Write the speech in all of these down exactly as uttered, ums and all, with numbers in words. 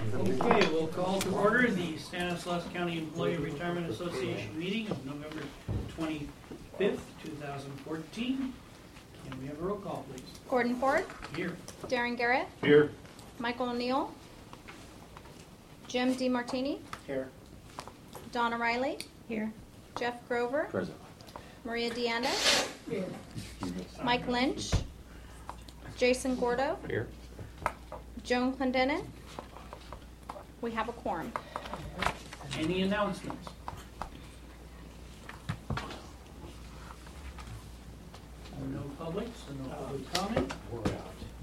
Okay, we'll call to order the Stanislaus County Employee Retirement Association meeting of November twenty-fifth, two thousand fourteen. Can we have a roll call, please? Gordon Ford. Here. Darren Garrett. Here. Michael O'Neill. Jim DeMartini. Here. Donna Riley. Here. Jeff Grover. Present. Maria Deanda. Here. Mike Lynch. Jason Gordo. Here. Joan Clendenin. We have a quorum. Any announcements? No public, so no public comment. We're out.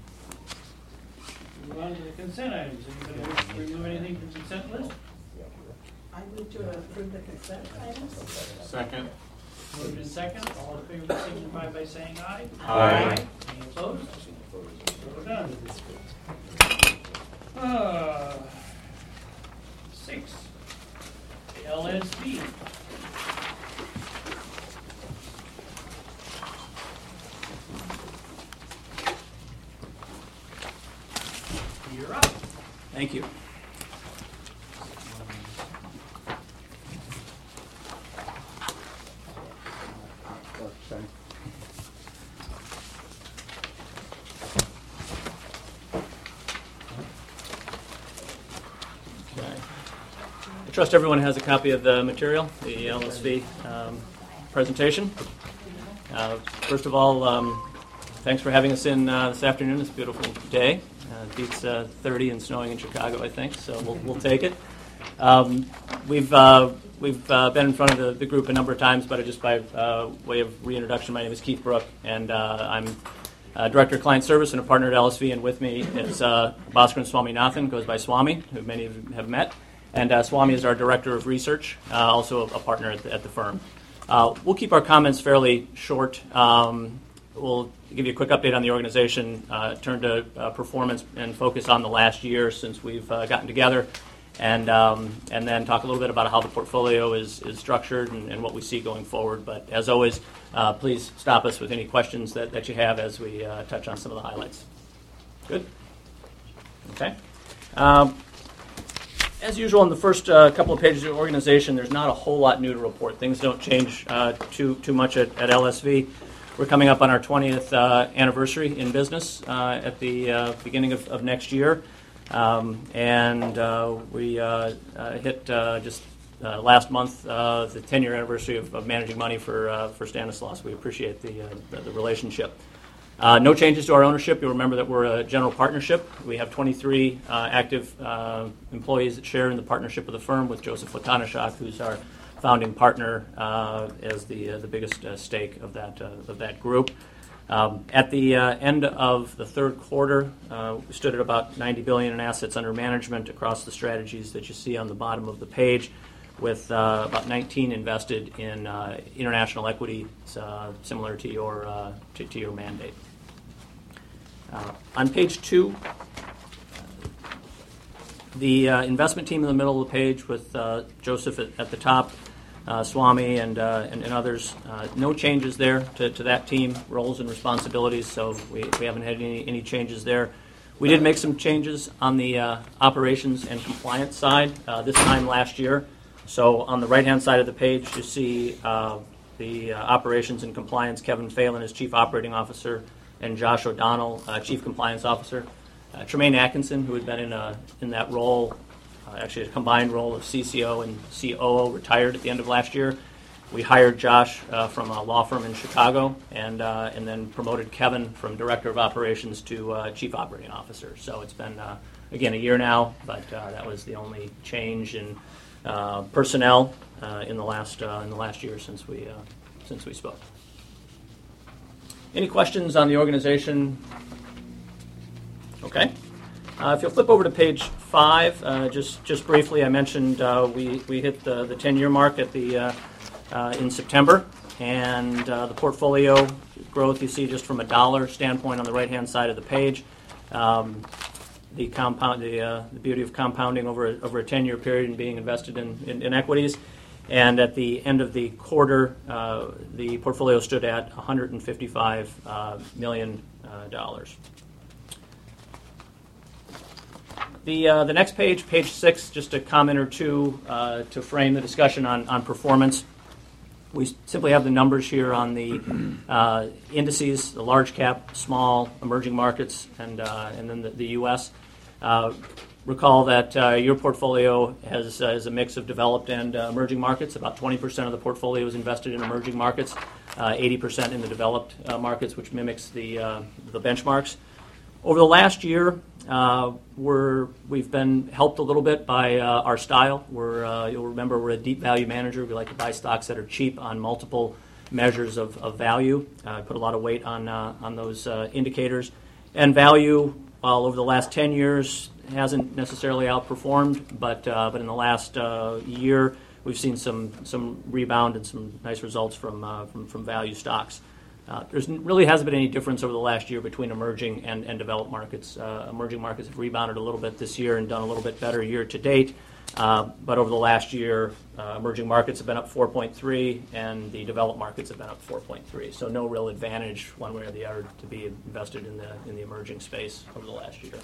Move on to the consent items. Anybody wish to remove anything from the consent list? I move to approve the consent items. Second. Moved in second. All in favor signify by saying aye. Aye. Any opposed? So done. Uh, six. The L S B. You're up. Thank you. Okay. I trust everyone has a copy of the material, the L S V um, presentation. Uh, first of all, um, thanks for having us in uh, this afternoon. It's a beautiful day. Uh, it beats uh, thirty and snowing in Chicago, I think, so we'll, we'll take it. Um, we've uh, we've uh, been in front of the, the group a number of times, but just by uh, way of reintroduction, my name is Keith Brook, and uh, I'm uh, Director of Client Service and a partner at L S V, and with me is uh, Bhaskaran Swaminathan, goes by Swami, who many of you have met, and uh, Swami is our Director of Research, uh, also a, a partner at the, at the firm. Uh, we'll keep our comments fairly short. Um, we'll give you a quick update on the organization, uh, turn to uh, performance, and focus on the last year since we've uh, gotten together, and um, and then talk a little bit about how the portfolio is, is structured and, and what we see going forward. But as always, uh, please stop us with any questions that, that you have as we uh, touch on some of the highlights. Good? Okay. Um, as usual, in the first uh, couple of pages of the organization, there's not a whole lot new to report. Things don't change uh, too too much at, at L S V. We're coming up on our twentieth uh, anniversary in business uh, at the uh, beginning of, of next year. Um, and uh, we uh, uh, hit uh, just uh, last month uh, the ten-year anniversary of, of managing money for uh, for Stanislaus. We appreciate the, uh, the, the relationship. Uh, no changes to our ownership. You'll remember that we're a general partnership. We have twenty-three uh, active uh, employees that share in the partnership of the firm, with Joseph Lakanashak, who's our founding partner, uh, as the uh, the biggest uh, stake of that uh, of that group. Um, at the uh, end of the third quarter, uh, we stood at about ninety billion dollars in assets under management across the strategies that you see on the bottom of the page, with uh, about nineteen invested in uh, international equity, uh, similar to your uh, to, to your mandate. Uh, on page two, the uh, investment team in the middle of the page with uh, Joseph at, at the top, uh, Swami and, uh, and and others. Uh, no changes there to, to that team, roles and responsibilities, so we, we haven't had any, any changes there. We did make some changes on the uh, operations and compliance side uh, this time last year. So on the right-hand side of the page, you see uh, the uh, operations and compliance. Kevin Phelan is Chief Operating Officer, and Josh O'Donnell, uh, Chief Compliance Officer. Uh, Tremaine Atkinson, who had been in a, in that role, uh, actually a combined role of C C O and C O O, retired at the end of last year. We hired Josh uh, from a law firm in Chicago, and uh, and then promoted Kevin from Director of Operations to uh, Chief Operating Officer. So it's been, uh, again, a year now, but uh, that was the only change in uh, personnel uh, in the last uh, in the last year since we uh, since we spoke. Any questions on the organization? Okay. Uh, if you'll flip over to page five, uh, just just briefly, I mentioned uh, we we hit the the ten-year mark at the uh, uh, in September, and uh, the portfolio growth you see just from a dollar standpoint on the right-hand side of the page. Um, the compound, the uh, the beauty of compounding over a, over a ten-year period and being invested in, in, in equities. And at the end of the quarter, uh, the portfolio stood at one hundred fifty-five uh, million dollars. Uh, The uh, the next page, page six, just a comment or two uh, to frame the discussion on, on performance. We simply have the numbers here on the uh, indices, the large cap, small, emerging markets, and uh, and then the, the U S. Uh, recall that uh, your portfolio has uh, is a mix of developed and uh, emerging markets. About twenty percent of the portfolio is invested in emerging markets, uh, eighty percent in the developed uh, markets, which mimics the uh, the benchmarks. Over the last year, uh, we're, we've been helped a little bit by uh, our style. We're, uh, you'll remember we're a deep value manager. We like to buy stocks that are cheap on multiple measures of, of value. Uh, put a lot of weight on, uh, on those uh, indicators. And value, while over the last ten years, hasn't necessarily outperformed, but, uh, but in the last uh, year, we've seen some, some rebound and some nice results from, uh, from, from value stocks. Uh, there really hasn't been any difference over the last year between emerging and, and developed markets. Uh, emerging markets have rebounded a little bit this year and done a little bit better year to date. Uh, but over the last year, uh, emerging markets have been up four point three, and the developed markets have been up four point three. So no real advantage one way or the other to be invested in the in the emerging space over the last year.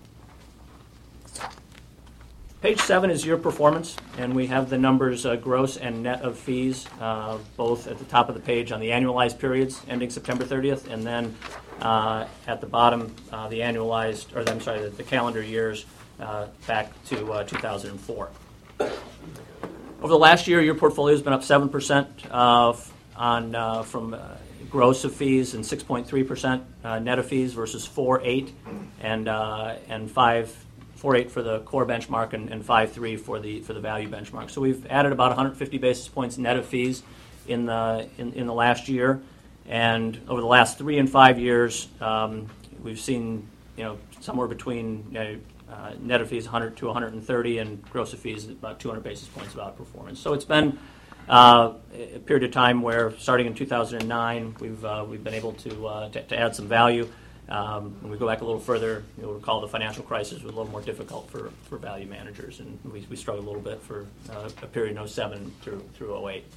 Page seven is your performance, and we have the numbers uh, gross and net of fees, uh, both at the top of the page on the annualized periods ending September thirtieth, and then uh, at the bottom, uh, the annualized, or I'm sorry, the, the calendar years uh, back to uh, two thousand four. Over the last year, your portfolio has been up seven percent uh, on uh, from uh, gross of fees and six point three percent uh, net of fees versus four point eight and uh, and five. four point eight for the core benchmark and, and five point three for the for the value benchmark. So we've added about one hundred fifty basis points net of fees in the in, in the last year, and over the last three and five years, um, we've seen you know somewhere between you know, uh, net of fees one hundred to one hundred thirty and gross of fees about two hundred basis points of outperformance. So it's been uh, a period of time where starting in two thousand nine we've uh, we've been able to, uh, to to add some value. Um, when we go back a little further, you'll recall the financial crisis was a little more difficult for, for value managers, and we, we struggled a little bit for uh, a period in oh seven through through oh eight.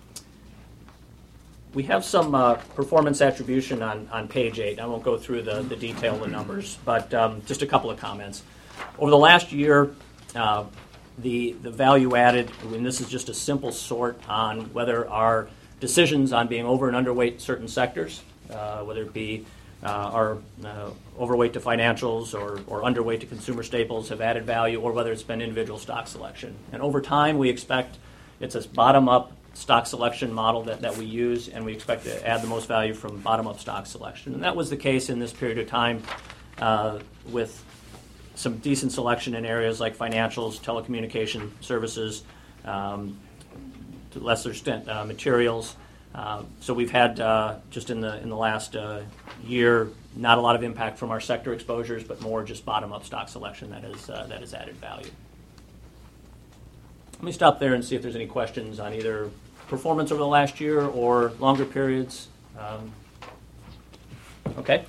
We have some uh, performance attribution on, on page eight. I won't go through the, the detail of the numbers, but um, just a couple of comments. Over the last year, uh, the, the value added, and this is just a simple sort on whether our decisions on being over and underweight certain sectors, uh, whether it be Uh, are uh, overweight to financials or, or underweight to consumer staples have added value, or whether it's been individual stock selection. And over time, we expect it's a bottom-up stock selection model that, that we use, and we expect to add the most value from bottom-up stock selection. And that was the case in this period of time uh, with some decent selection in areas like financials, telecommunication services, um, to a lesser extent uh, materials. Uh, so we've had uh, just in the in the last uh, year not a lot of impact from our sector exposures, but more just bottom-up stock selection that is uh, that has added value. Let me stop there and see if there's any questions on either performance over the last year or longer periods. Um, okay.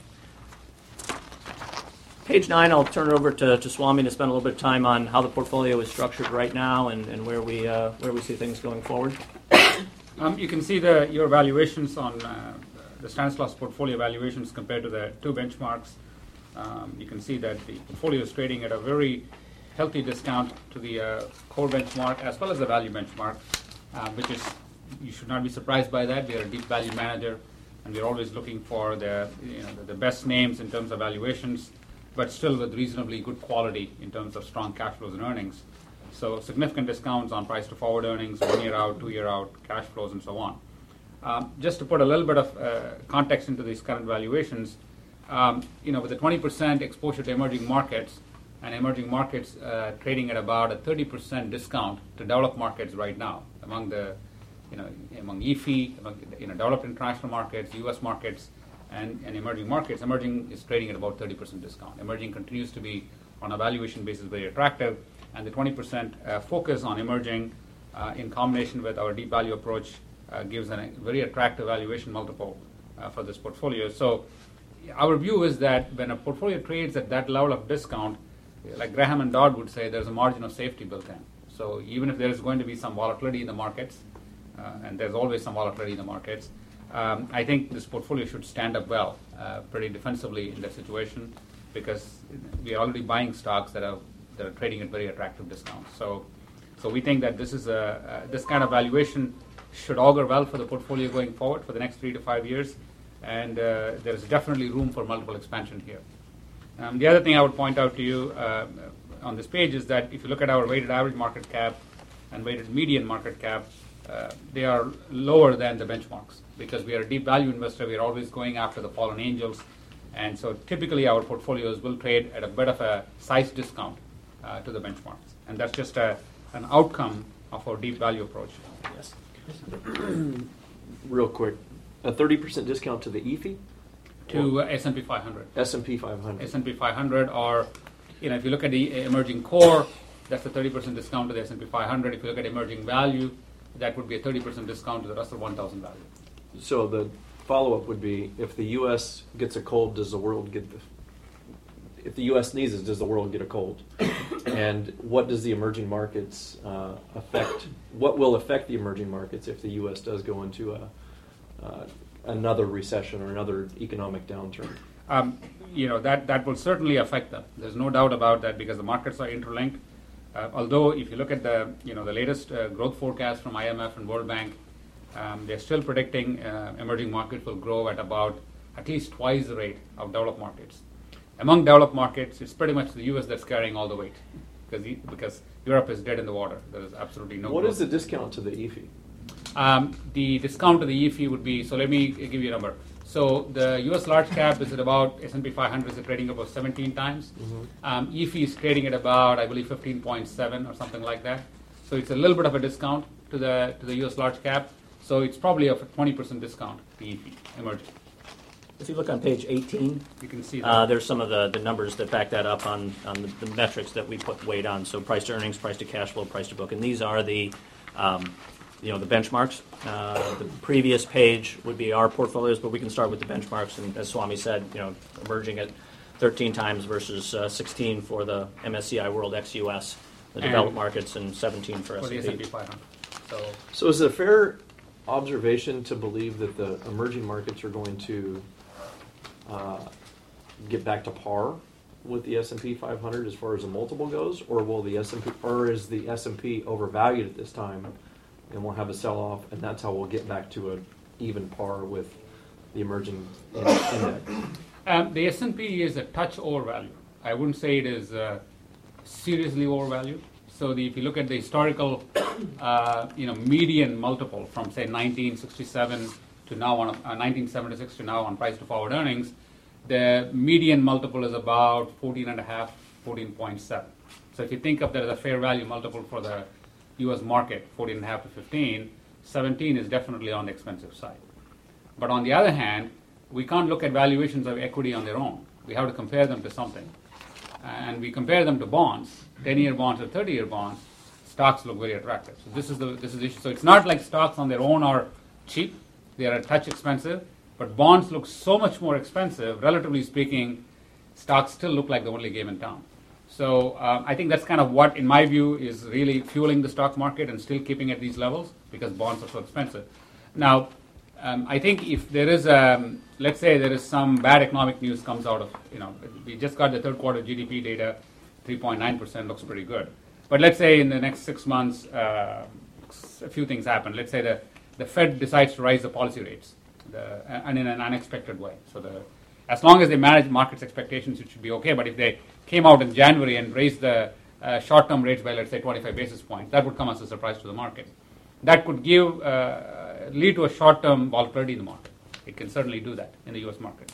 Page nine, I'll turn it over to, to Swami to spend a little bit of time on how the portfolio is structured right now and, and where we uh, where we see things going forward. Um, you can see the your valuations on uh, the Stanislaus portfolio valuations compared to the two benchmarks. Um, you can see that the portfolio is trading at a very healthy discount to the uh, core benchmark as well as the value benchmark, uh, which is, you should not be surprised by that. We are a deep value manager, and we're always looking for the you know the best names in terms of valuations, but still with reasonably good quality in terms of strong cash flows and earnings. So significant discounts on price to forward earnings, one year out, two year out, cash flows, and so on. Um, just to put a little bit of uh, context into these current valuations, um, you know, with the twenty percent exposure to emerging markets, and emerging markets uh, trading at about a thirty percent discount to developed markets right now, among the, you know, among E F I, among, you know, developed international markets, U S markets, and, and emerging markets. Emerging is trading at about thirty percent discount. Emerging continues to be, on a valuation basis, very attractive. And the twenty percent uh, focus on emerging uh, in combination with our deep value approach uh, gives a very attractive valuation multiple uh, for this portfolio. So our view is that when a portfolio trades at that level of discount, like Graham and Dodd would say, there's a margin of safety built in. So even if there is going to be some volatility in the markets, uh, and there's always some volatility in the markets, um, I think this portfolio should stand up well, uh, pretty defensively in that situation, because we are already buying stocks that have that are trading at very attractive discounts. So, so we think that this is a uh, this kind of valuation should augur well for the portfolio going forward for the next three to five years, and uh, there is definitely room for multiple expansion here. Um, the other thing I would point out to you uh, on this page is that if you look at our weighted average market cap and weighted median market cap, uh, they are lower than the benchmarks because we are a deep value investor. We are always going after the fallen angels, and so typically our portfolios will trade at a bit of a size discount uh, to the benchmarks, and that's just a, an outcome of our deep value approach. Yes. Real quick, a thirty percent discount to the E F I? To uh, S and P five hundred. S and P five hundred. S and P five hundred, or you know, if you look at the emerging core, that's a thirty percent discount to the S and P five hundred. If you look at emerging value, that would be a thirty percent discount to the Russell one thousand value. So the follow-up would be, if the U S gets a cold, does the world get the... If the U S sneezes, does the world get a cold? And what does the emerging markets uh, affect? What will affect the emerging markets if the U S does go into a, uh, another recession or another economic downturn? Um, you know, that, that will certainly affect them. There's no doubt about that because the markets are interlinked. Uh, although if you look at the, you know, the latest uh, growth forecast from I M F and World Bank, um, they're still predicting uh, emerging markets will grow at about at least twice the rate of developed markets. Among developed markets, it's pretty much the U S that's carrying all the weight because the, because Europe is dead in the water. There is absolutely no What growth. is the discount to the E F I? Um, the discount to the E F I would be, so let me give you a number. So the U S large cap is at about, S and P five hundred is trading about seventeen times. Mm-hmm. Um, E F I is trading at about, I believe, fifteen point seven or something like that. So it's a little bit of a discount to the to the U S large cap. So it's probably a twenty percent discount to E F I emerging. If you look on page eighteen, You can see that. uh, there's some of the, the numbers that back that up on, on the, the metrics that we put weight on. So price to earnings, price to cash flow, price to book. And these are the, um, you know, the benchmarks. Uh, the previous page would be our portfolios, but we can start with the benchmarks. And as Swami said, you know, emerging at thirteen times versus uh, sixteen for the M S C I World ex U S, the And developed markets, and seventeen for, for the S S and P and P. five hundred. So So is it a fair observation to believe that the emerging markets are going to uh, get back to par with the S and P five hundred as far as the multiple goes, or will the S and P, or is the S and P overvalued at this time, and we'll have a sell-off, and that's how we'll get back to an even par with the emerging index? um, the S and P is a touch overvalued. I wouldn't say it is uh, seriously overvalued. So the, if you look at the historical, uh, you know, median multiple from say nineteen sixty-seven to now on uh, nineteen seventy-six to now on price to forward earnings, the median multiple is about fourteen and a half, fourteen point seven. So if you think of that as a fair value multiple for the U S market, fourteen and a half to fifteen, seventeen is definitely on the expensive side. But on the other hand, we can't look at valuations of equity on their own. We have to compare them to something. And we compare them to bonds, ten-year bonds or thirty-year bonds, stocks look very attractive. So this is the this is the issue. So it's not like stocks on their own are cheap; they are a touch expensive. But bonds look so much more expensive, relatively speaking. Stocks still look like the only game in town. So um, I think that's kind of what, in my view, is really fueling the stock market and still keeping at these levels because bonds are so expensive. Now, um, I think if there is, um, let's say there is some bad economic news comes out of, you know, we just got the third quarter G D P data, three point nine percent looks pretty good. But let's say in the next six months, uh, a few things happen. Let's say the, the Fed decides to raise the policy rates the, and in an unexpected way. So the, as long as they manage markets' expectations, it should be okay. But if they came out in January and raised the uh, short-term rates by, let's say, twenty-five basis points, that would come as a surprise to the market. That could give uh, lead to a short-term volatility in the market. It can certainly do that in the U S markets,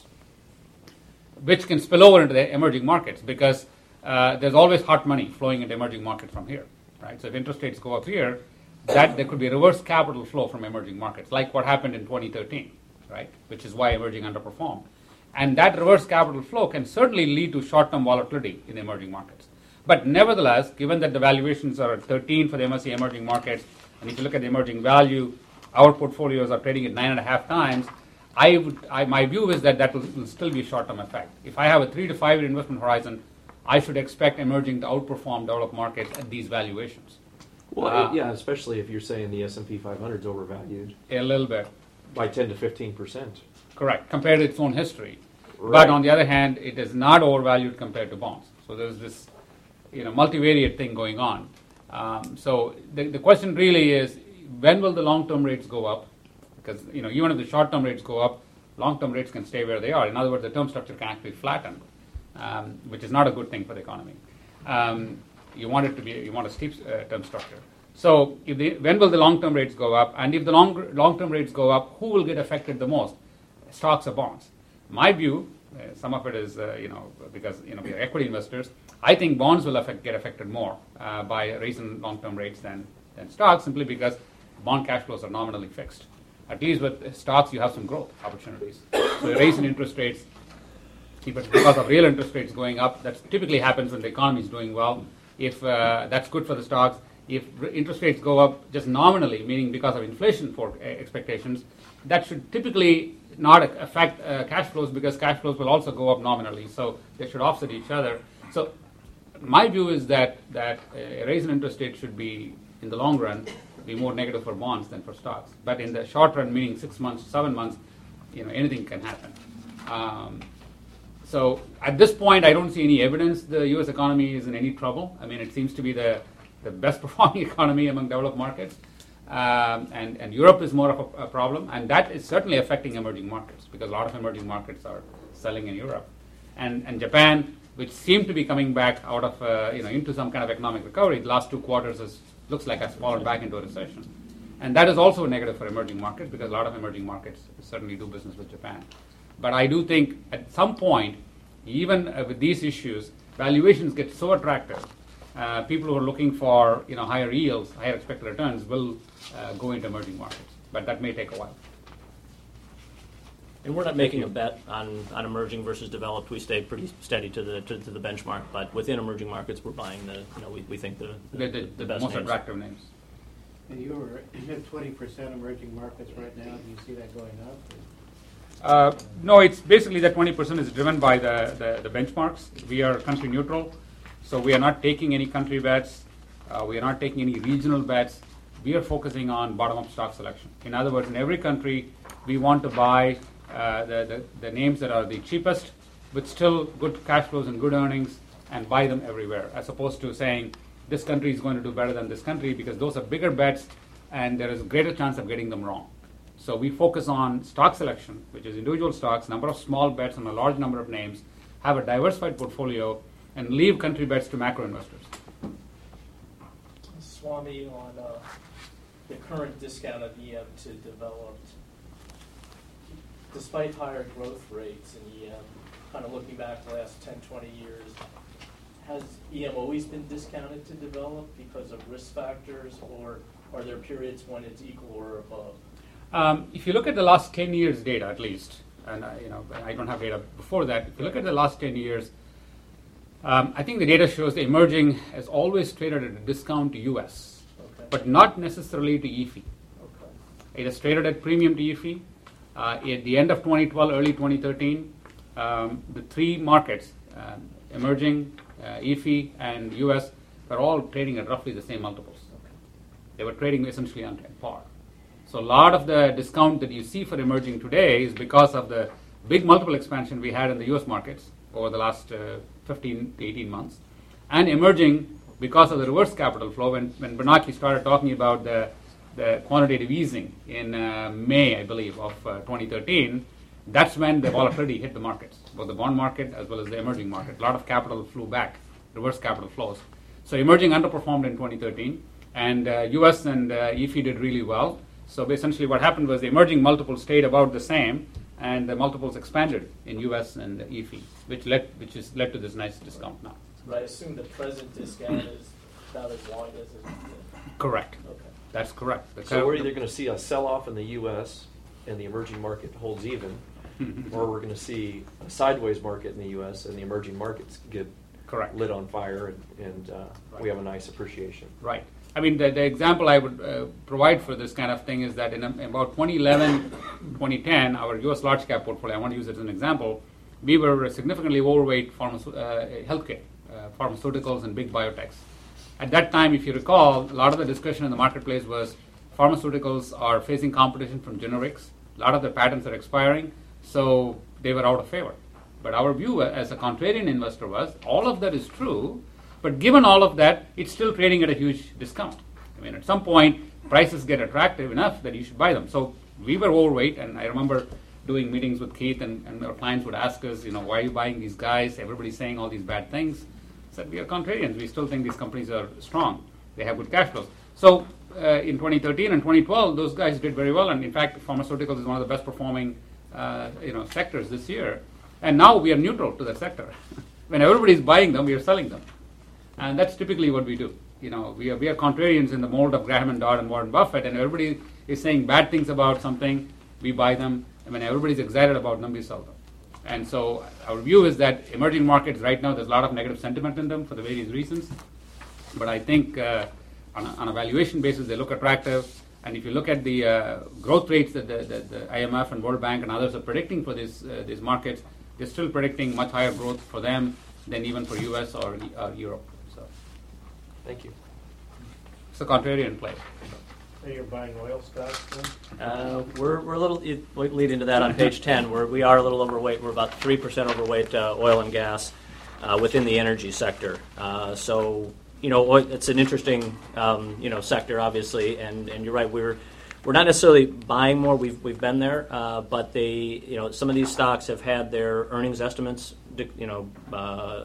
which can spill over into the emerging markets because uh, there's always hot money flowing into emerging markets from here, right? So if interest rates go up here, that there could be reverse capital flow from emerging markets, like what happened in twenty thirteen, right? Which is why emerging underperformed. And that reverse capital flow can certainly lead to short-term volatility in emerging markets. But nevertheless, given that the valuations are at thirteen for the M S C I emerging markets, and if you look at the emerging value, our portfolios are trading at nine and a half times. I would, I, my view is that that will, will still be a short-term effect. If I have a three to five-year investment horizon, I should expect emerging to outperform developed markets at these valuations. Well, Uh, yeah, especially if you're saying the S and P five hundred is overvalued A little bit, by ten to fifteen percent. correct, compared to its own history. Right. But on the other hand, it is not overvalued compared to bonds. So there's this you know, multivariate thing going on. Um, so the, the question really is, when will the long-term rates go up? Because, you know, even if the short-term rates go up, long-term rates can stay where they are. In other words, the term structure can actually flatten, um, which is not a good thing for the economy. Um, you want it to be, you want a steep uh, term structure. So if the, when will the long-term rates go up? And if the long, long-term rates go up, who will get affected the most? Stocks or bonds? My view, uh, some of it is, uh, you know, because, you know, we are equity investors, I think bonds will affect, get affected more uh, by raising long-term rates than, than stocks, simply because bond cash flows are nominally fixed. At least with stocks, you have some growth opportunities. So a raise in interest rates, but because of real interest rates going up, that typically happens when the economy is doing well. If uh, that's good for the stocks, if interest rates go up just nominally, meaning because of inflation for uh, expectations, that should typically not affect uh, cash flows, because cash flows will also go up nominally. So they should offset each other. So my view is that that a raise in interest rates should be, in the long run, be more negative for bonds than for stocks. But in the short run, meaning six months, seven months, you know, anything can happen. Um, so at this point, I don't see any evidence the U S economy is in any trouble. I mean, it seems to be the, the best performing economy among developed markets. Um, and, and Europe is more of a, a problem, and that is certainly affecting emerging markets, because a lot of emerging markets are selling in Europe. And, and Japan, which seemed to be coming back out of, uh, you know, into some kind of economic recovery, the last two quarters is, looks like has fallen back into a recession. And that is also a negative for emerging markets, because a lot of emerging markets certainly do business with Japan. But I do think at some point, even uh, with these issues, valuations get so attractive, uh, people who are looking for, you know, higher yields, higher expected returns will uh, go into emerging markets. But that may take a while. And we're not making a bet on, on emerging versus developed. We stay pretty steady to the to, to the benchmark. But within emerging markets, we're buying the, you know, we, we think the the, The, the, the, the best most names. attractive names. And you were, you have twenty percent emerging markets right now. Do you see that going up? Uh, no, it's basically that twenty percent is driven by the, the, the benchmarks. We are country neutral, so we are not taking any country bets. Uh, we are not taking any regional bets. We are focusing on bottom-up stock selection. In other words, in every country, we want to buy uh, the, the, the names that are the cheapest, with still good cash flows and good earnings, and buy them everywhere, as opposed to saying this country is going to do better than this country, because those are bigger bets, and there is a greater chance of getting them wrong. So we focus on stock selection, which is individual stocks, number of small bets on a large number of names, have a diversified portfolio, and leave country bets to macro investors. Swami, on uh, the current discount of E M to developed, despite higher growth rates in E M, kind of looking back the last ten, twenty years, has E M always been discounted to developed because of risk factors, or are there periods when it's equal or above? Um, if you look at the last ten years data, at least, and I, you know, I don't have data before that. If you look at the last ten years, um, I think the data shows the emerging has always traded at a discount to U S, Okay. but not necessarily to E F I. Okay. It is traded at premium to E F I. Uh, at the end of twenty twelve, early twenty thirteen, um, the three markets, um, emerging, uh, E F I, and U S, were all trading at roughly the same multiples. Okay. They were trading essentially on par. So a lot of the discount that you see for emerging today is because of the big multiple expansion we had in the U S markets over the last uh, fifteen to eighteen months, and emerging because of the reverse capital flow. When, when Bernanke started talking about the, the quantitative easing in uh, May, I believe, of uh, twenty thirteen, that's when the volatility hit the markets, both the bond market as well as the emerging market. A lot of capital flew back, reverse capital flows. So emerging underperformed in twenty thirteen, and uh, U S and uh, E F I did really well. So essentially what happened was the emerging multiples stayed about the same, and the multiples expanded in U S and E F I, which led which has led to this nice discount now. But I assume the present discount is about as wide as it. Correct. Okay. That's correct. The So we're co- either going to see a sell-off in the U S and the emerging market holds even, or we're going to see a sideways market in the U S and the emerging markets get Correct. lit on fire, and, and uh, we have a nice appreciation. Right. I mean, the, the example I would uh, provide for this kind of thing is that in, a, in about twenty eleven, twenty ten, our U S large cap portfolio, I want to use it as an example, we were significantly overweight pharma, uh, healthcare, uh, pharmaceuticals and big biotechs. At that time, if you recall, a lot of the discussion in the marketplace was pharmaceuticals are facing competition from generics. A lot of the patents are expiring, so they were out of favor. But our view as a contrarian investor was, all of that is true, But given all of that, it's still trading at a huge discount. I mean, at some point, prices get attractive enough that you should buy them. So we were overweight, and I remember doing meetings with Keith, and, and our clients would ask us, you know, why are you buying these guys? Everybody's saying all these bad things. I said, we are contrarians. We still think these companies are strong. They have good cash flows. So uh, in twenty thirteen and twenty twelve, those guys did very well, and in fact, pharmaceuticals is one of the best performing, uh, you know, sectors this year. And now we are neutral to that sector. When everybody's buying them, we are selling them. And that's typically what we do. You know, we are, we are contrarians in the mold of Graham and Dodd and Warren Buffett, and everybody is saying bad things about something, we buy them, and when everybody's excited about them, we sell them. And so our view is that emerging markets right now, there's a lot of negative sentiment in them for the various reasons. But I think uh, on, a, on a valuation basis, they look attractive. And if you look at the uh, growth rates that the, the, the I M F and World Bank and others are predicting for this, uh, these markets, they're still predicting much higher growth for them than even for U S or uh, Europe. So Thank you. it's a contrarian play. So you're buying oil stocks then? Uh, we're, we're a little, it, we lead into that on page ten. We're, we are a little overweight. We're about three percent overweight uh, oil and gas uh, within the energy sector. Uh, so, you know, oil, it's an interesting, um, you know, sector, obviously. And, and you're right, we're, we're not necessarily buying more. We've, we've been there. Uh, but they, you know, some of these stocks have had their earnings estimates, you know, uh,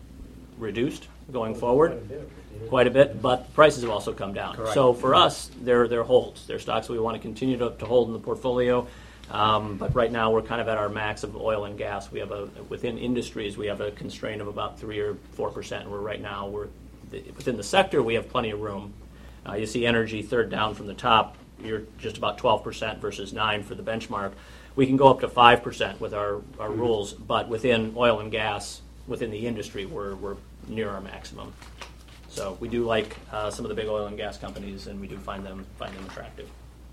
reduced going forward. Quite a bit, but prices have also come down. Correct. So for us, they're, they're holds. They're stocks we want to continue to, to hold in the portfolio. Um, but right now, we're kind of at our max of oil and gas. We have a within industries, we have a constraint of about three or four percent. Where right now, we're within the sector, we have plenty of room. Uh, you see energy third down from the top. You're just about twelve percent versus nine for the benchmark. We can go up to five percent with our, our mm-hmm. rules, but within oil and gas, within the industry, we're we're near our maximum. So we do like uh, some of the big oil and gas companies, and we do find them find them attractive.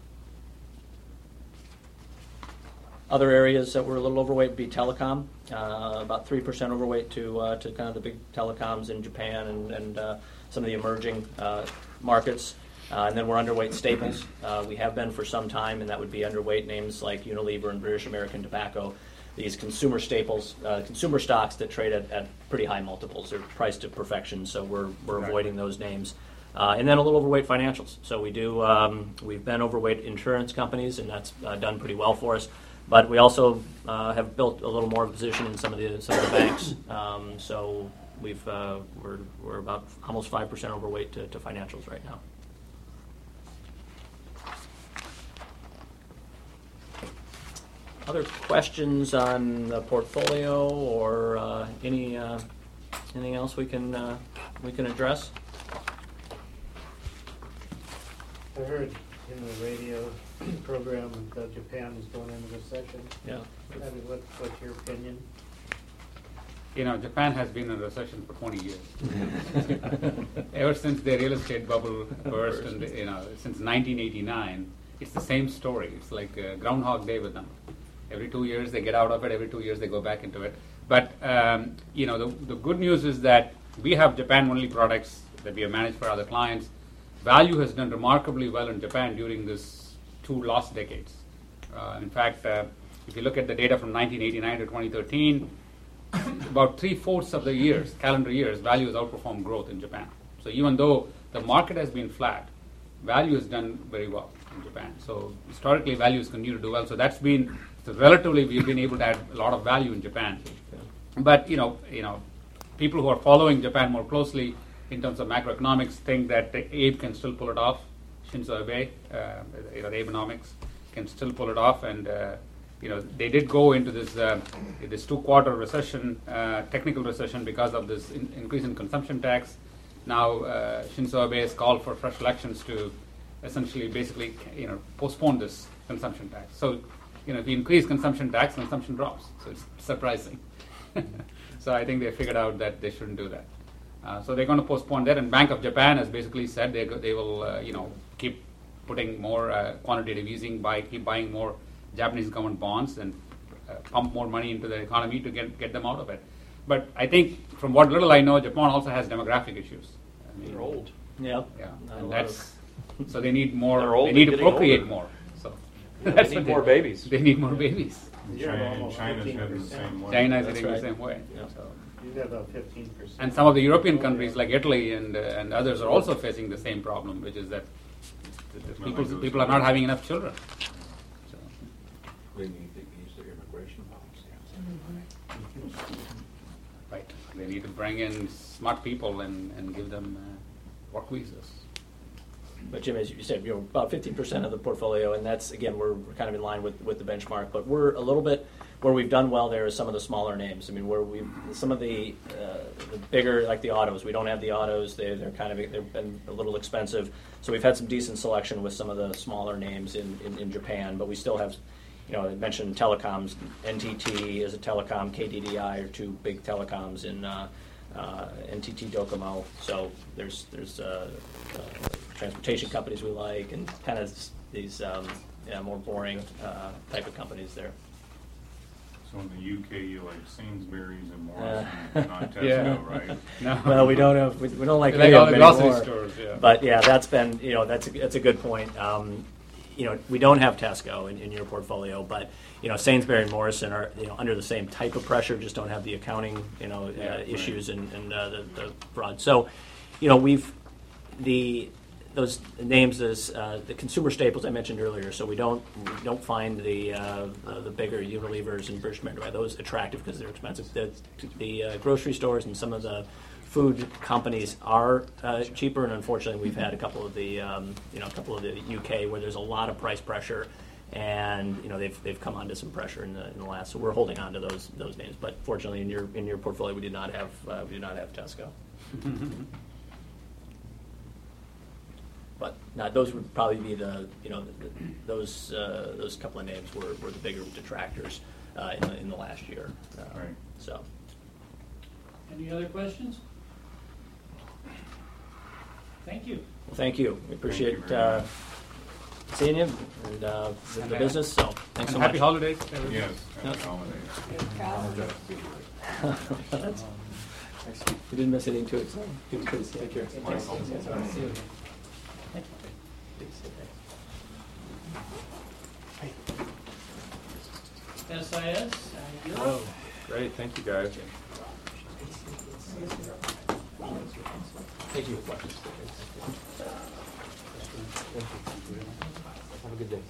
Other areas that we're a little overweight would be telecom, uh, about three percent overweight to uh, to kind of the big telecoms in Japan and, and uh, some of the emerging uh, markets. Uh, and then we're underweight staples. Uh, we have been for some time, and that would be underweight names like Unilever and British American Tobacco. These consumer staples, uh, consumer stocks that trade at, at pretty high multiples. They're priced to perfection, so we're we're right. avoiding those names. Uh, and then a little overweight financials. So we do um, we've been overweight insurance companies, and that's uh, done pretty well for us. But we also uh, have built a little more of a position in some of the some of the banks. Um, so we've uh, we're we're about almost five percent overweight to, to financials right now. Other questions on the portfolio or uh, any uh, anything else we can uh, we can address? I heard in the radio program that Japan is going into recession. Yeah. I mean, what, what's your opinion? You know, Japan has been in recession for twenty years. Ever since the real estate bubble burst, and you know, since nineteen eighty-nine, it's the same story. It's like uh, Groundhog Day with them. Every two years they get out of it. Every two years they go back into it. But um, you know, the, the good news is that we have Japan-only products that we have managed for other clients. Value has done remarkably well in Japan during this two lost decades. Uh, in fact, uh, if you look at the data from nineteen eighty-nine to twenty thirteen, about three-fourths of the years, calendar years, value has outperformed growth in Japan. So even though the market has been flat, value has done very well in Japan. So historically, values continue to do well. So that's been so relatively we've been able to add a lot of value in Japan. But you know, you know, people who are following Japan more closely in terms of macroeconomics think that the Abe can still pull it off. Shinzo Abe, uh, you know, the Abenomics can still pull it off, and uh, you know, they did go into this uh, this two-quarter recession, uh, technical recession, because of this in- increase in consumption tax. Now uh, Shinzo Abe has called for fresh elections to essentially, basically, you know, postpone this consumption tax. So, you know, if you increase consumption tax, consumption drops. So it's surprising. So I think they figured out that they shouldn't do that. Uh, so they're going to postpone that, and Bank of Japan has basically said they go, they will, uh, you know, keep putting more uh, quantitative easing, by keep buying more Japanese government bonds and uh, pump more money into the economy to get get them out of it. But I think, from what little I know, Japan also has demographic issues. I mean, They're old. Yeah. Yeah, Not a and lot that's so they need more. They're old They need and to getting procreate older. more. So Yeah, that's they what need more babies. They need more babies. You're China, almost China's fifteen heading the percent. same way. China is That's heading right. the same way. Yeah. So You got about fifteen percent. And some of the European countries like Italy and uh, and others are also facing the same problem, which is that the, the Well, people like people are not those- having enough children. So, They need to use their immigration policy. right, they need to bring in smart people and, and give them uh, work visas. But Jim, as you said, you know, about fifteen percent of the portfolio, and that's, again, we're we're kind of in line with, with the benchmark, but we're a little bit, where we've done well there is some of the smaller names. I mean, where we've, some of the uh, the bigger, like the autos, we don't have the autos, they, they're kind of, they've been a little expensive. So we've had some decent selection with some of the smaller names in, in, in Japan, but we still have, you know, I mentioned telecoms, N T T is a telecom, K D D I are two big telecoms in uh, uh, N T T Docomo. So there's, there's uh, uh, transportation companies we like, and kind of these um, yeah, more boring uh, type of companies there. So in the U K, you like Sainsbury's and Uh, Morrison, not Tesco, Yeah. right? No. Well, we don't have we, we don't like They like any all of the them grocery anymore. stores, yeah. But yeah, that's been, you know, that's a, that's a good point. Um, you know, we don't have Tesco in, in your portfolio, but you know, Sainsbury and Morrison are, you know, under the same type of pressure, just don't have the accounting, you know, Yeah, uh, right. issues and, and uh, the, the fraud. So, you know, we've the those names as uh, the consumer staples I mentioned earlier. So we don't we don't find the uh, the, the bigger Unilevers and British American those attractive because they're expensive. The, the uh, grocery stores and some of the food companies are uh, cheaper, and unfortunately, we've had a couple of the um, you know a couple of the U K where there's a lot of price pressure, and you know they've they've come under some pressure in the in the last. So we're holding on to those those names. But fortunately, in your in your portfolio, we did not have uh, we did not have Tesco. But now those would probably be the you know the, the, those uh, those couple of names were, were the bigger detractors uh, in the in the last year. Uh, Right. So. Any other questions? Thank you. Well, thank you. We appreciate you very uh, much. seeing you and uh, the, And, the uh, business. So thanks And so happy much. holidays, everybody. Yes, Yep. happy holidays. That's- we didn't miss anything to it. So good to see you. Take care. S I S, uh, you're up. Oh, great, thank you guys. Thank you. Have a good day.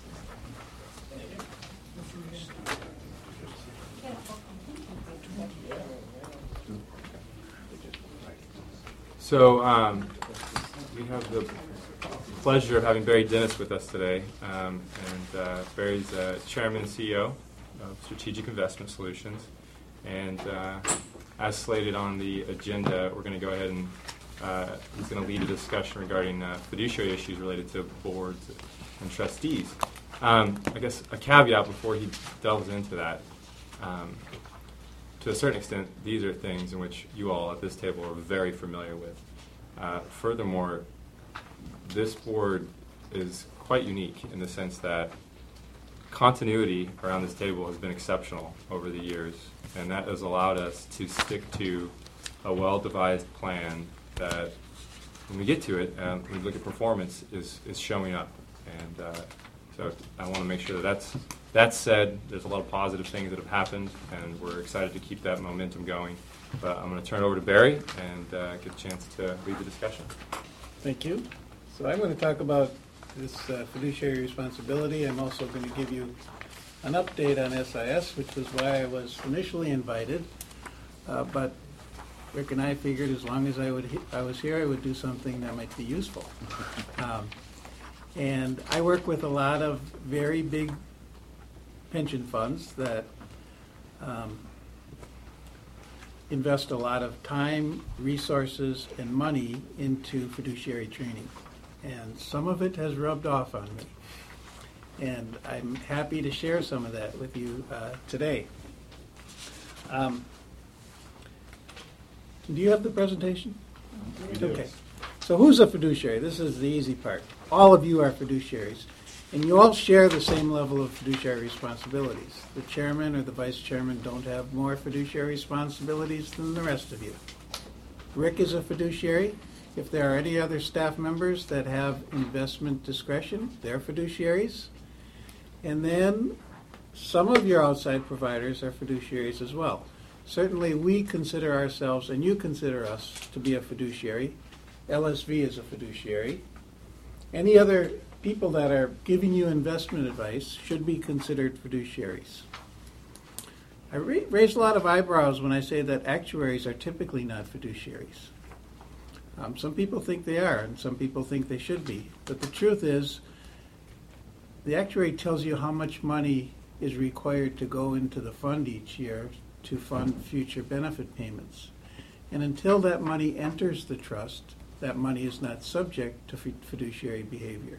So um, we have the pleasure of having Barry Dennis with us today. Um, and uh, Barry's uh, Chairman and C E O of Strategic Investment Solutions. And uh, as slated on the agenda, we're going to go ahead and uh, he's going to lead a discussion regarding uh, fiduciary issues related to boards and trustees. Um, I guess a caveat before he delves into that. Um, to a certain extent, these are things in which you all at this table are very familiar with. Uh, furthermore, this board is quite unique in the sense that continuity around this table has been exceptional over the years, and that has allowed us to stick to a well-devised plan that, when we get to it, um, when we look at performance, is, is showing up. And uh, so I want to make sure that that's, that said, there's a lot of positive things that have happened, and we're excited to keep that momentum going. But I'm going to turn it over to Barry and uh, get a chance to lead the discussion. Thank you. So I'm going to talk about this uh, fiduciary responsibility. I'm also going to give you an update on S I S, which was why I was initially invited. Uh, but Rick and I figured as long as I would he- I was here, I would do something that might be useful. Um, and I work with a lot of very big pension funds that um, invest a lot of time, resources, and money into fiduciary training. And some of it has rubbed off on me. And I'm happy to share some of that with you uh, today. Um, do you have the presentation? We do. Okay. So who's a fiduciary? This is the easy part. All of you are fiduciaries. And you all share the same level of fiduciary responsibilities. The chairman or the vice chairman don't have more fiduciary responsibilities than the rest of you. Rick is a fiduciary. If there are any other staff members that have investment discretion, they're fiduciaries. And then some of your outside providers are fiduciaries as well. Certainly, we consider ourselves, and you consider us, to be a fiduciary. L S V is a fiduciary. Any other people that are giving you investment advice should be considered fiduciaries. I ra- raise a lot of eyebrows when I say that actuaries are typically not fiduciaries. Um, some people think they are, and some people think they should be. But the truth is, the actuary tells you how much money is required to go into the fund each year to fund future benefit payments. And until that money enters the trust, that money is not subject to fiduciary behavior.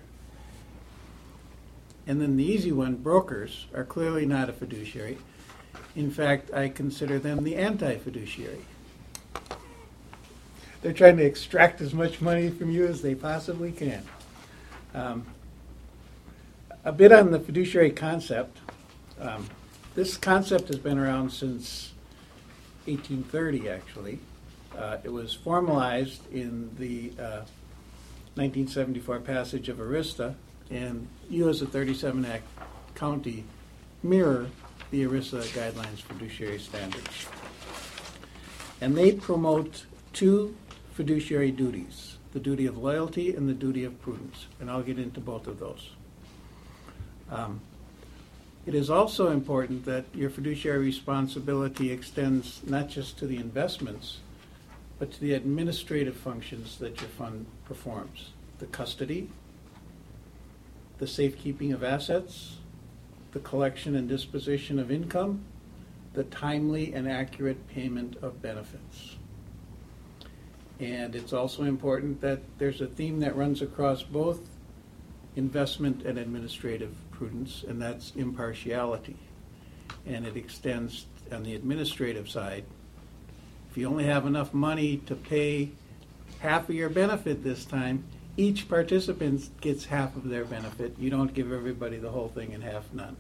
And then the easy one, brokers, are clearly not a fiduciary. In fact, I consider them the anti-fiduciary. They're trying to extract as much money from you as they possibly can. Um, a bit on the fiduciary concept. Um, this concept has been around since eighteen thirty, actually. Uh, it was formalized in the uh, nineteen seventy-four passage of ERISA, and you as a thirty-seven Act county mirror the ERISA guidelines for fiduciary standards. And they promote two fiduciary duties, the duty of loyalty and the duty of prudence, and I'll get into both of those. Um, It is also important that your fiduciary responsibility extends not just to the investments, but to the administrative functions that your fund performs. The custody, the safekeeping of assets, the collection and disposition of income, the timely and accurate payment of benefits. And it's also important that there's a theme that runs across both investment and administrative prudence, and that's impartiality. And it extends on the administrative side. If you only have enough money to pay half of your benefit this time, each participant gets half of their benefit. You don't give everybody the whole thing and half none.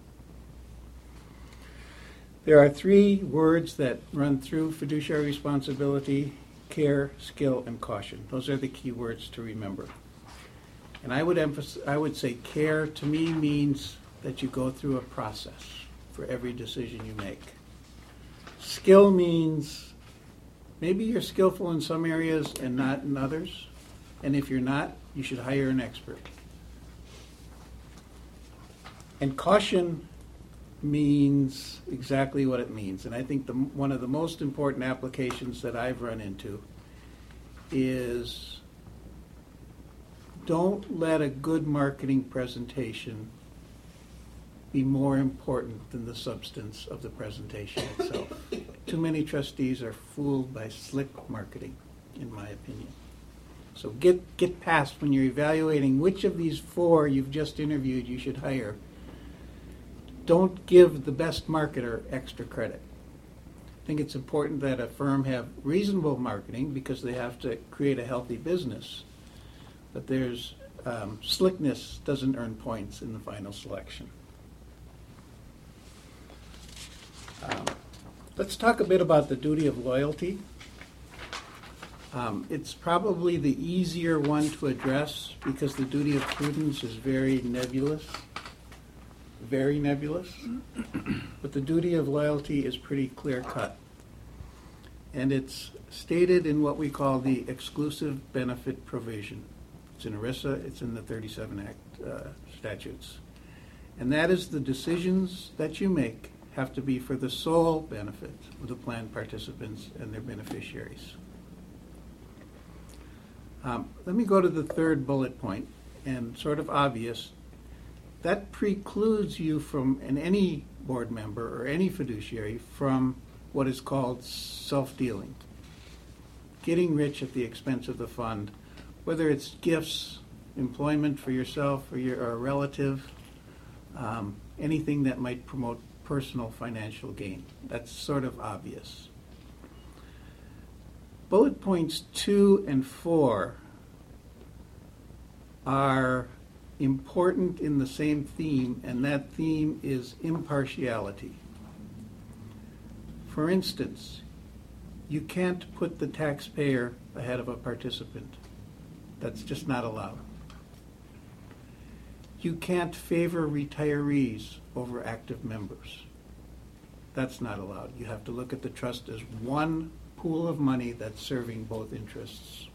There are three words that run through fiduciary responsibility: care, skill, and caution. Those are the key words to remember. And I would emphasize, I would say care to me means that you go through a process for every decision you make. Skill means maybe you're skillful in some areas and not in others. And if you're not, you should hire an expert. And caution means exactly what it means. And I think the, one of the most important applications that I've run into is don't let a good marketing presentation be more important than the substance of the presentation itself. Too many trustees are fooled by slick marketing, in my opinion. So get get past when you're evaluating which of these four you've just interviewed you should hire. Don't give the best marketer extra credit. I think it's important that a firm have reasonable marketing because they have to create a healthy business. But there's um, slickness doesn't earn points in the final selection. Um, let's talk a bit about the duty of loyalty. Um, it's probably the easier one to address because the duty of prudence is very nebulous, very nebulous. But the duty of loyalty is pretty clear-cut. And it's stated in what we call the exclusive benefit provision. It's in ERISA, it's in the thirty-seven Act uh, statutes. And that is the decisions that you make have to be for the sole benefit of the plan participants and their beneficiaries. Um, let me go to the third bullet point, and sort of obvious, that precludes you from, and any board member or any fiduciary, from what is called self-dealing. Getting rich at the expense of the fund, whether it's gifts, employment for yourself or your or a relative, um, anything that might promote personal financial gain. That's sort of obvious. Bullet points two and four are important in the same theme, and that theme is impartiality. For instance, you can't put the taxpayer ahead of a participant. That's just not allowed. You can't favor retirees over active members. That's not allowed. You have to look at the trust as one pool of money that's serving both interests.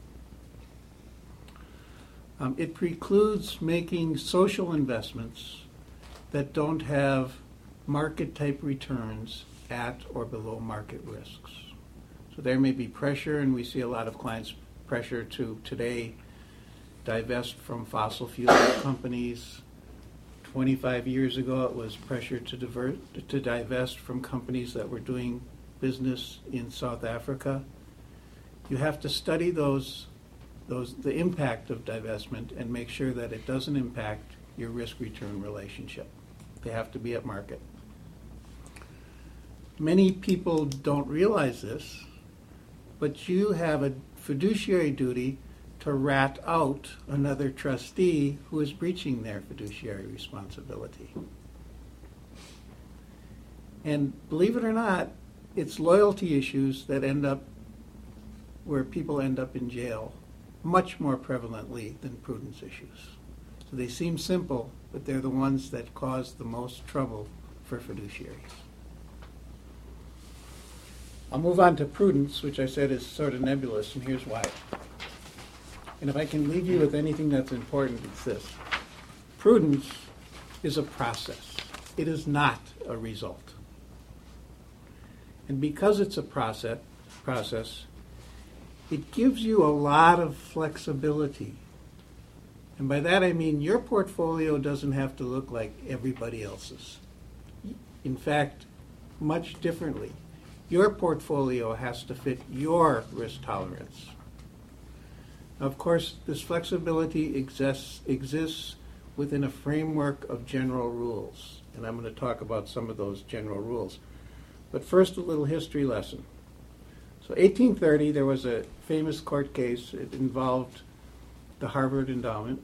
Um, it precludes making social investments that don't have market-type returns at or below market risks. So there may be pressure, and we see a lot of clients pressure to today divest from fossil fuel companies. twenty-five years ago, it was pressure to divert, to divest from companies that were doing business in South Africa. You have to study those, those, the impact of divestment and make sure that it doesn't impact your risk-return relationship. They have to be at market. Many people don't realize this, but you have a fiduciary duty to rat out another trustee who is breaching their fiduciary responsibility. And believe it or not, it's loyalty issues that end up where people end up in jail much more prevalently than prudence issues. So they seem simple, but they're the ones that cause the most trouble for fiduciaries. I'll move on to prudence, which I said is sort of nebulous, and here's why. And if I can leave you with anything that's important, it's this. Prudence is a process. It is not a result. And because it's a process, process, it gives you a lot of flexibility. And by that I mean your portfolio doesn't have to look like everybody else's. In fact, much differently. Your portfolio has to fit your risk tolerance. Of course, this flexibility exists, exists within a framework of general rules, and I'm going to talk about some of those general rules. But first, a little history lesson. So eighteen thirty, there was a famous court case. It involved the Harvard endowment.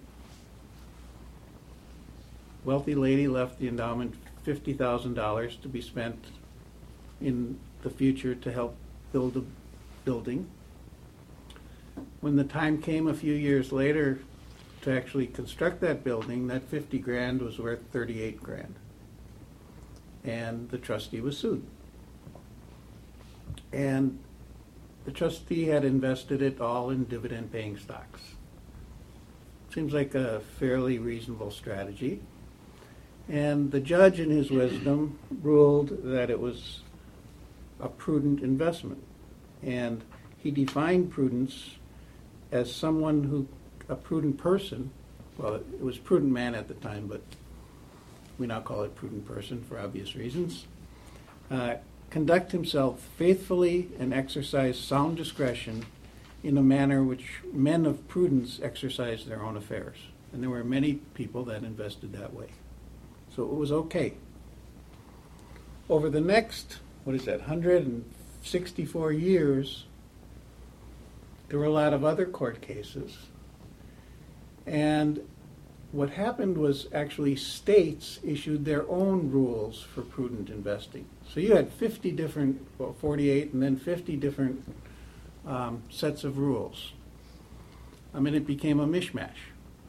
Wealthy lady left the endowment fifty thousand dollars to be spent in the future to help build a building. When the time came a few years later to actually construct that building, that fifty grand was worth thirty-eight grand. And the trustee was sued. And the trustee had invested it all in dividend-paying stocks. Seems like a fairly reasonable strategy. And the judge, in his wisdom, ruled that it was a prudent investment. And he defined prudence as someone who, a prudent person, well, it was prudent man at the time, but we now call it prudent person for obvious reasons, uh, conduct himself faithfully and exercise sound discretion in a manner which men of prudence exercise their own affairs. And there were many people that invested that way. So it was okay. Over the next, what is that, one hundred sixty-four years, there were a lot of other court cases. And what happened was actually states issued their own rules for prudent investing. So you had fifty different, well, forty-eight, and then fifty different um, sets of rules. I mean, it became a mishmash.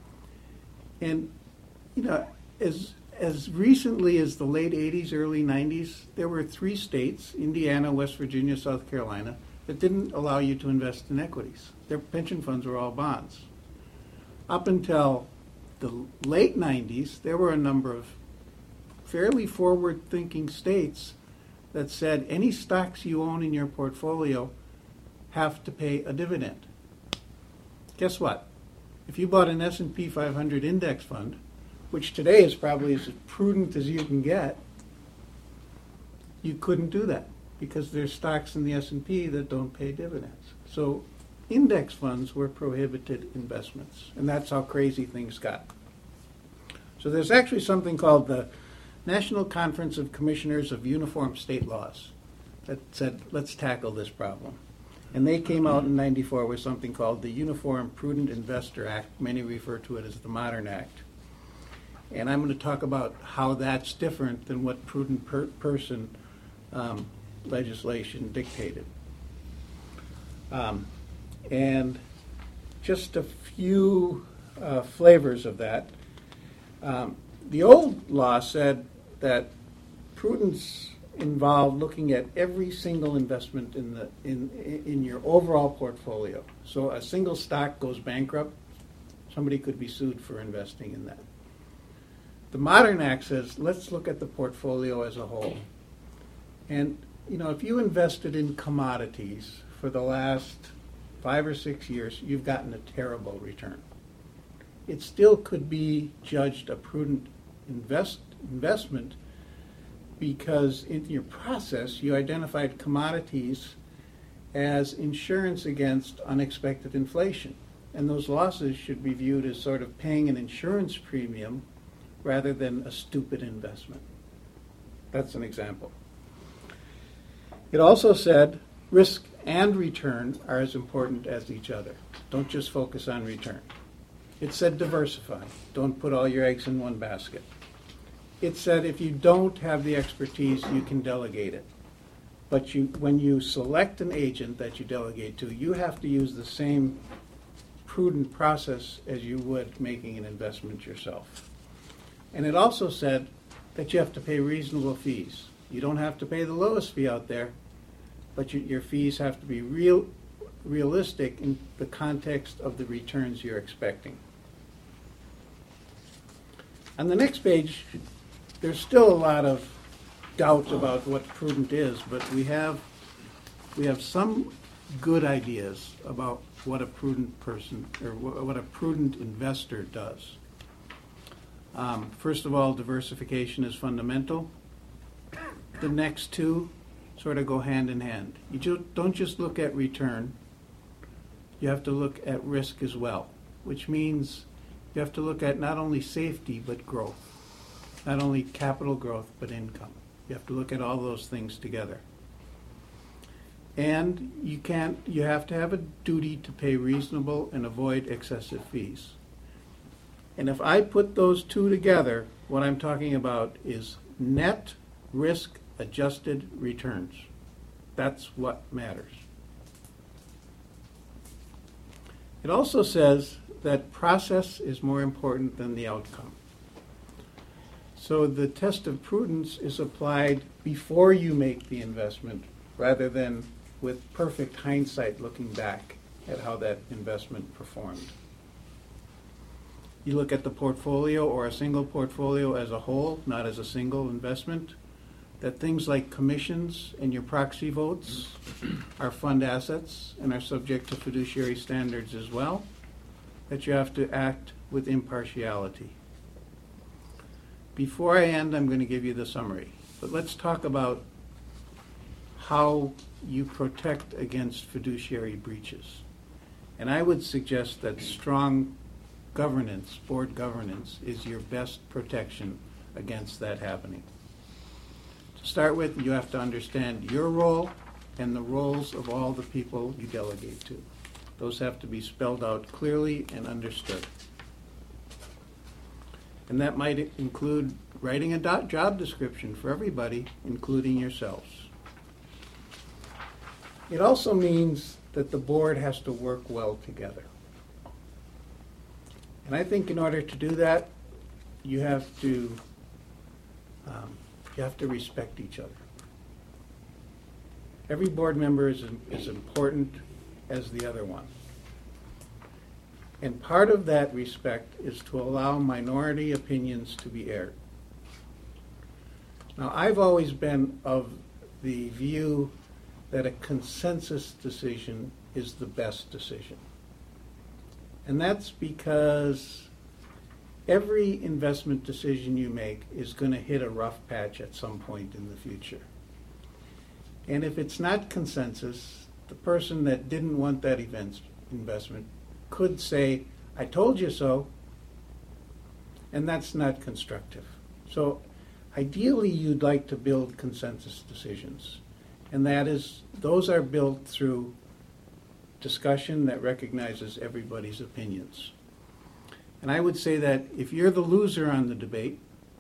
And, you know, as as recently as the late eighties, early nineties, there were three states, Indiana, West Virginia, South Carolina, that didn't allow you to invest in equities. Their pension funds were all bonds. Up until the late nineties, there were a number of fairly forward-thinking states that said any stocks you own in your portfolio have to pay a dividend. Guess what? If you bought an S and P five hundred index fund, which today is probably as prudent as you can get, you couldn't do that because there's stocks in the S and P that don't pay dividends. So index funds were prohibited investments, and that's how crazy things got. So there's actually something called the National Conference of Commissioners of Uniform State Laws that said, let's tackle this problem. And they came out in ninety-four with something called the Uniform Prudent Investor Act. Many refer to it as the Modern Act. And I'm going to talk about how that's different than what prudent per- person um, legislation dictated. Um, and just a few uh, flavors of that. Um, the old law said that prudence involve looking at every single investment in the in in your overall portfolio. So a single stock goes bankrupt, somebody could be sued for investing in that. The Modern Act says, let's look at the portfolio as a whole. And, you know, if you invested in commodities for the last five or six years, you've gotten a terrible return. It still could be judged a prudent invest, investment because in your process you identified commodities as insurance against unexpected inflation. And those losses should be viewed as sort of paying an insurance premium rather than a stupid investment. That's an example. It also said risk and return are as important as each other. Don't just focus on return. It said diversify. Don't put all your eggs in one basket. It said if you don't have the expertise, you can delegate it. But you, when you select an agent that you delegate to, you have to use the same prudent process as you would making an investment yourself. And it also said that you have to pay reasonable fees. You don't have to pay the lowest fee out there, but you, your fees have to be real, realistic in the context of the returns you're expecting. On the next page, there's still a lot of doubt about what prudent is, but we have we have some good ideas about what a prudent person or what a prudent investor does. Um, first of all, diversification is fundamental. The next two sort of go hand in hand. You ju- don't just look at return. You have to look at risk as well, which means you have to look at not only safety but growth, not only capital growth but income. You have to look at all those things together. And you can't. You have to have a duty to pay reasonable and avoid excessive fees. And if I put those two together, what I'm talking about is net risk-adjusted returns. That's what matters. It also says that process is more important than the outcome. So the test of prudence is applied before you make the investment rather than with perfect hindsight looking back at how that investment performed. You look at the portfolio or a single portfolio as a whole, not as a single investment, that things like commissions and your proxy votes are fund assets and are subject to fiduciary standards as well, that you have to act with impartiality. Before I end, I'm going to give you the summary, but let's talk about how you protect against fiduciary breaches. And I would suggest that strong governance, board governance, is your best protection against that happening. To start with, you have to understand your role and the roles of all the people you delegate to. Those have to be spelled out clearly and understood. And that might include writing a do- job description for everybody, including yourselves. It also means that the board has to work well together. And I think in order to do that, you have to um, you have to respect each other. Every board member is as important as the other one. And part of that respect is to allow minority opinions to be aired. Now, I've always been of the view that a consensus decision is the best decision. And that's because every investment decision you make is going to hit a rough patch at some point in the future. And if it's not consensus, the person that didn't want that event, investment could say, I told you so, and that's not constructive. So ideally, you'd like to build consensus decisions. And that is, those are built through discussion that recognizes everybody's opinions. And I would say that if you're the loser on the debate,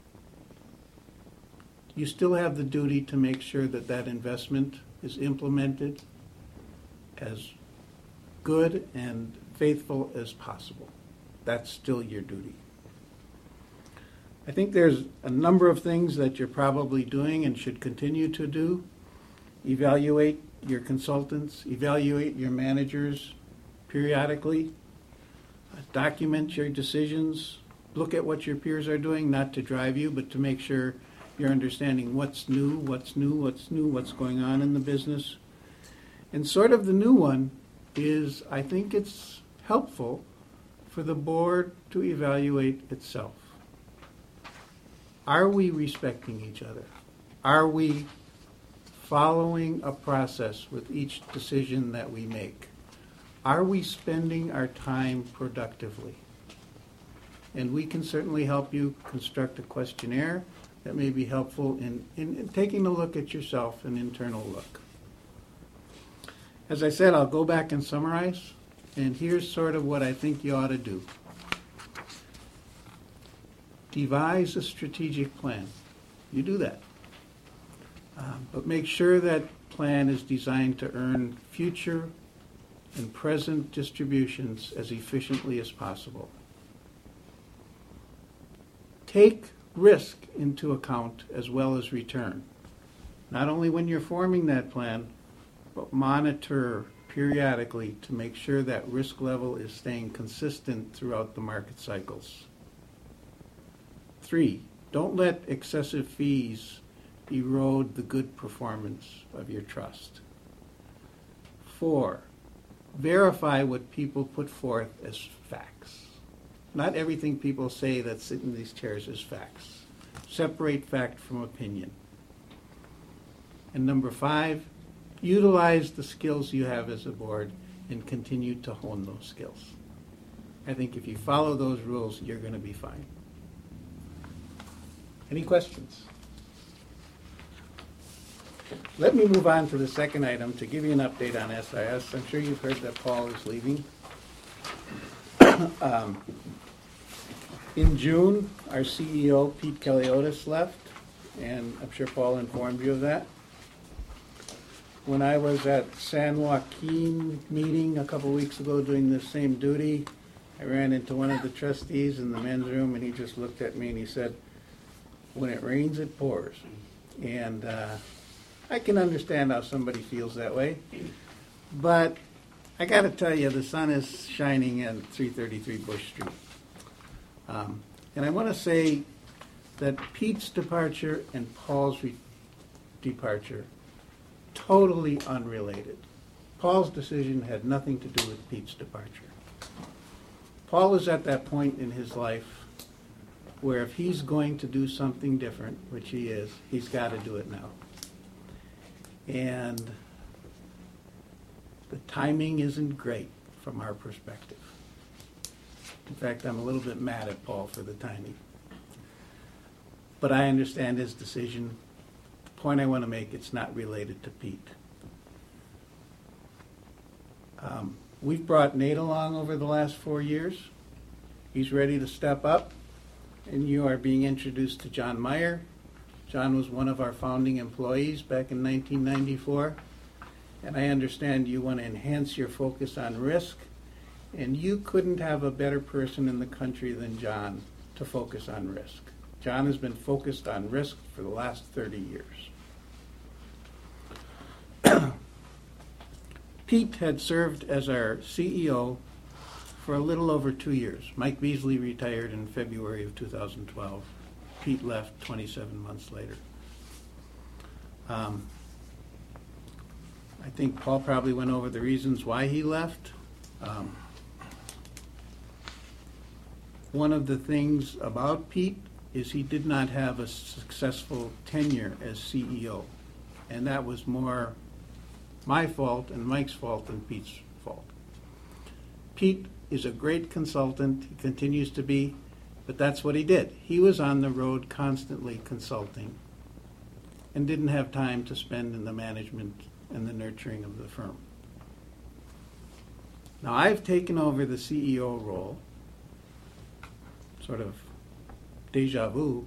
you still have the duty to make sure that that investment is implemented as good and faithful as possible. That's still your duty. I think there's a number of things that you're probably doing and should continue to do. Evaluate your consultants, evaluate your managers periodically, document your decisions, look at what your peers are doing, not to drive you, but to make sure you're understanding what's new, what's new, what's new, what's going on in the business. And sort of the new one is, I think it's helpful for the board to evaluate itself. Are we respecting each other? Are we following a process with each decision that we make? Are we spending our time productively? And we can certainly help you construct a questionnaire that may be helpful in, in, in taking a look at yourself, an internal look. As I said, I'll go back and summarize, and here's sort of what I think you ought to do. Devise a strategic plan. You do that. Um, but make sure that plan is designed to earn future and present distributions as efficiently as possible. Take risk into account as well as return. Not only when you're forming that plan, but monitor periodically to make sure that risk level is staying consistent throughout the market cycles. Three, don't let excessive fees erode the good performance of your trust. Four, verify what people put forth as facts. Not everything people say that sit in these chairs is facts. Separate fact from opinion. And number five, utilize the skills you have as a board and continue to hone those skills. I think if you follow those rules, you're going to be fine. Any questions? Let me move on to the second item to give you an update on S I S. I'm sure you've heard that Paul is leaving. um, in June, our C E O, Pete Keliotis, left, and I'm sure Paul informed you of that. When I was at San Joaquin meeting a couple weeks ago doing the same duty, I ran into one of the trustees in the men's room, and he just looked at me and he said, "When it rains, it pours." And uh, I can understand how somebody feels that way. But I got to tell you, the sun is shining at three thirty-three Bush Street. Um, and I want to say that Pete's departure and Paul's re- departure, totally unrelated. Paul's decision had nothing to do with Pete's departure. Paul is at that point in his life where if he's going to do something different, which he is, he's got to do it now. And the timing isn't great from our perspective. In fact, I'm a little bit mad at Paul for the timing. But I understand his decision. The point I want to make, it's not related to Pete. Um, we've brought Nate along over the last four years. He's ready to step up. And you are being introduced to John Meyer. John was one of our founding employees back in nineteen ninety-four. And I understand you want to enhance your focus on risk. And you couldn't have a better person in the country than John to focus on risk. John has been focused on risk for the last thirty years. Pete had served as our C E O for a little over two years. Mike Beasley retired in February of two thousand twelve. Pete left twenty-seven months later. Um, I think Paul probably went over the reasons why he left. Um, one of the things about Pete is he did not have a successful tenure as C E O. And that was more my fault and Mike's fault than Pete's fault. Pete is a great consultant, he continues to be, but that's what he did. He was on the road constantly consulting and didn't have time to spend in the management and the nurturing of the firm. Now I've taken over the C E O role, sort of deja vu,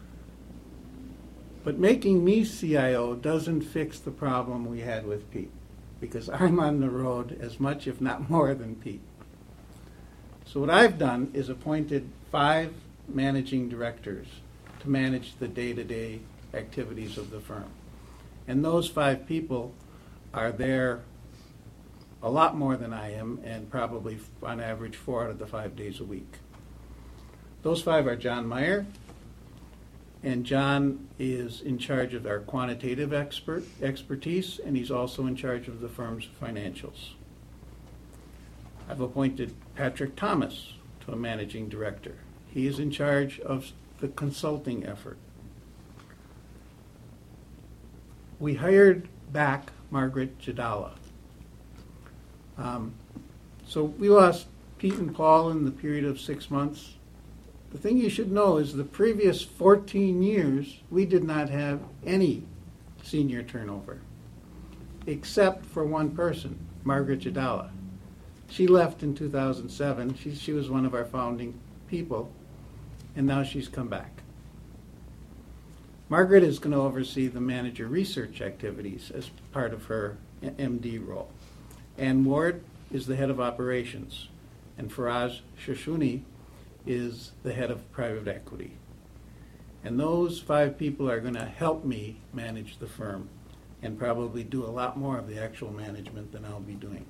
but making me C I O doesn't fix the problem we had with Pete, because I'm on the road as much, if not more, than Pete. So what I've done is appointed five managing directors to manage the day-to-day activities of the firm. And those five people are there a lot more than I am, and probably on average four out of the five days a week. Those five are John Meyer, and John is in charge of our quantitative expert expertise, and he's also in charge of the firm's financials. I've appointed Patrick Thomas to a managing director. He is in charge of the consulting effort. We hired back Margaret Jadala. Um, so we lost Pete and Paul in the period of six months. The thing you should know is the previous fourteen years, we did not have any senior turnover, except for one person, Margaret Jadala. She left in two thousand seven. She, she was one of our founding people, and now she's come back. Margaret is going to oversee the manager research activities as part of her M D role. Ann Ward is the head of operations, and Faraz Shashuni is the head of private equity. And those five people are going to help me manage the firm and probably do a lot more of the actual management than I'll be doing.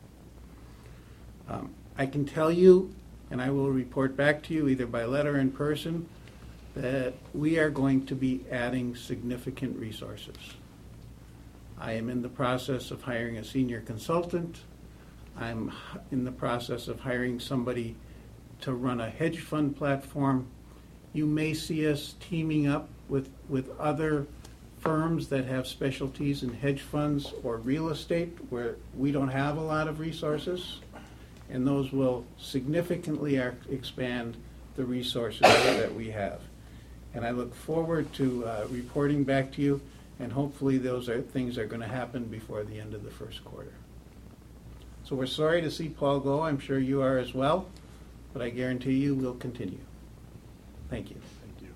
Um, I can tell you, and I will report back to you either by letter or in person, that we are going to be adding significant resources. I am in the process of hiring a senior consultant. I'm h- in the process of hiring somebody to run a hedge fund platform. You may see us teaming up with, with other firms that have specialties in hedge funds or real estate where we don't have a lot of resources, and those will significantly ar- expand the resources that we have. And I look forward to uh, reporting back to you, and hopefully those are things are going to happen before the end of the first quarter. So we're sorry to see Paul go. I'm sure you are as well, but I guarantee you we'll continue. Thank you. Thank you.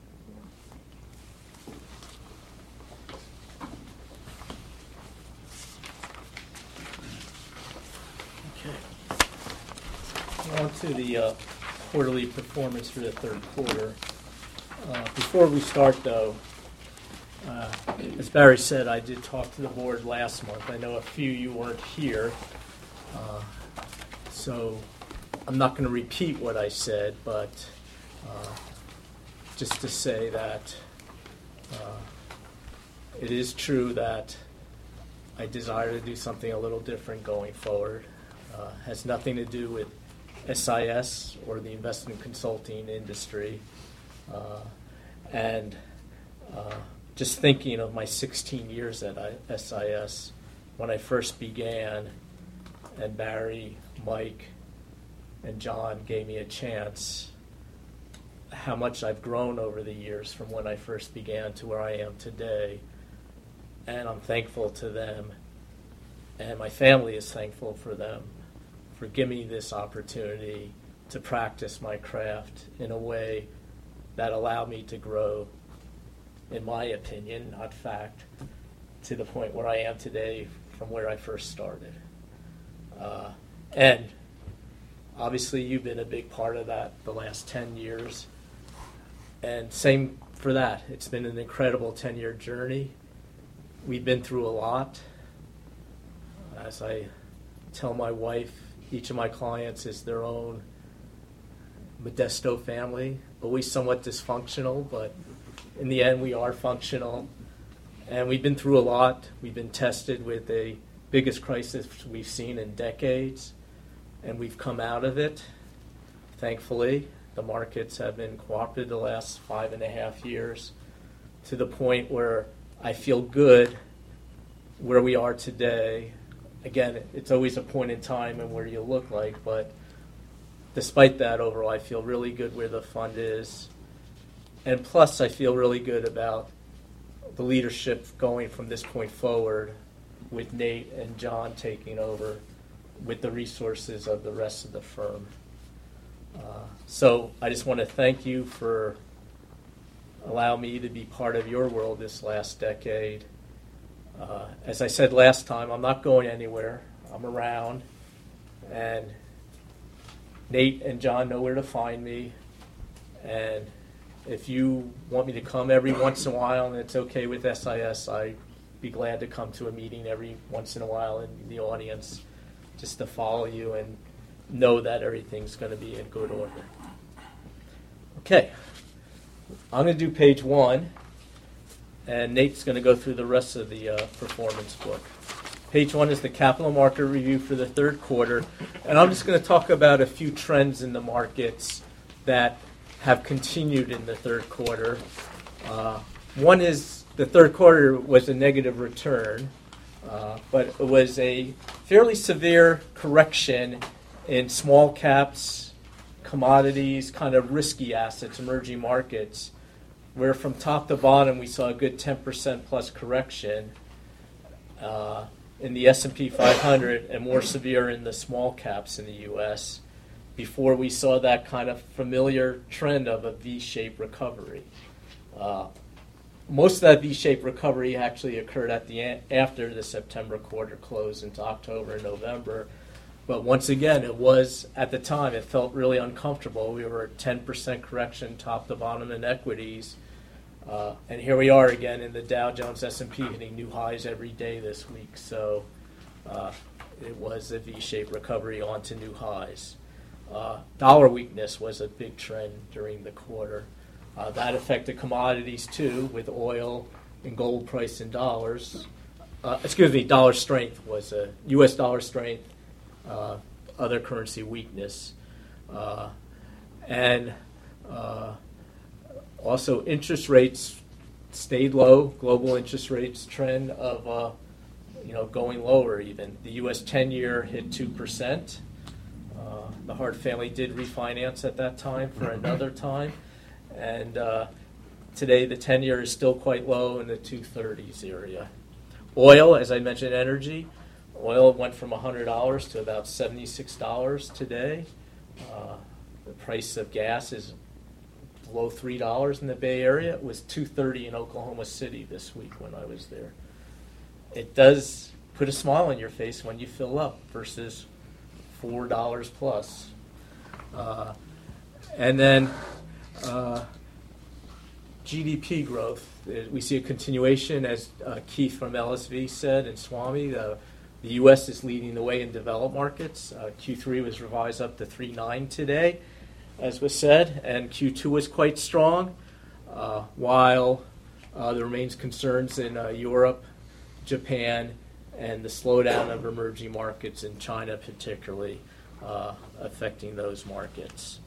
Okay. On to the uh, quarterly performance for the third quarter. Uh, Before we start, though, uh, as Barry said, I did talk to the board last month. I know a few of you weren't here, uh, so I'm not going to repeat what I said, but uh, just to say that uh, it is true that I desire to do something a little different going forward. Uh, has nothing to do with S I S or the investment consulting industry. Uh, and uh, just thinking of my sixteen years at S I S, when I first began, and Barry, Mike, and John gave me a chance, how much I've grown over the years from when I first began to where I am today. And I'm thankful to them, and my family is thankful for them for giving me this opportunity to practice my craft in a way that allowed me to grow, in my opinion, not fact, to the point where I am today from where I first started. Uh, and obviously you've been a big part of that the last ten years. And same for that. It's been an incredible ten-year journey. We've been through a lot. As I tell my wife, each of my clients is their own Modesto family, always somewhat dysfunctional, but in the end we are functional. And we've been through a lot. We've been tested with the biggest crisis we've seen in decades, and we've come out of it, thankfully. The markets have been cooperative the last five and a half years to the point where I feel good where we are today. Again, it's always a point in time and where you look like, but despite that, overall, I feel really good where the fund is. And plus, I feel really good about the leadership going from this point forward with Nate and John taking over with the resources of the rest of the firm. Uh, so I just want to thank you for allowing me to be part of your world this last decade. Uh, as I said last time, I'm not going anywhere. I'm around. And Nate and John know where to find me. And if you want me to come every once in a while and it's okay with S I S, I'd be glad to come to a meeting every once in a while in the audience just to follow you and know that everything's going to be in good order. Okay, I'm going to do page one, and Nate's going to go through the rest of the uh, performance book. Page one is the capital market review for the third quarter, and I'm just going to talk about a few trends in the markets that have continued in the third quarter. Uh, one is the third quarter was a negative return, uh, but it was a fairly severe correction in small caps, commodities, kind of risky assets, emerging markets, where from top to bottom we saw a good ten percent plus correction uh, in the S and P five hundred and more severe in the small caps in the U S before we saw that kind of familiar trend of a V-shaped recovery. Uh, most of that V-shaped recovery actually occurred at the a- after the September quarter closed into October and November. But once again, it was, at the time, it felt really uncomfortable. We were at ten percent correction top to bottom in equities. Uh, and here we are again in the Dow Jones S and P hitting new highs every day this week. So uh, it was a V-shaped recovery onto new highs. Uh, dollar weakness was a big trend during the quarter. Uh, that affected commodities too, with oil and gold price in dollars. Uh, excuse me, dollar strength was a U S dollar strength. Uh, other currency weakness, uh, and uh, also interest rates stayed low. Global interest rates trend of uh, you know going lower. Even the U S ten-year hit two percent. Uh, the Hart family did refinance at that time for another time, and uh, today the ten-year is still quite low in the two thirties area. Oil, as I mentioned, energy. Oil went from one hundred dollars to about seventy-six dollars today. Uh, the price of gas is below three dollars in the Bay Area. It was two thirty in Oklahoma City this week when I was there. It does put a smile on your face when you fill up versus four dollars plus. Uh, and then uh, G D P growth. We see a continuation, as uh, Keith from L S V said, and Swami. The The U S is leading the way in developed markets. Uh, Q three was revised up to three point nine today, as was said, and Q two was quite strong, uh, while uh, there remains concerns in uh, Europe, Japan, and the slowdown of emerging markets in China particularly uh, affecting those markets.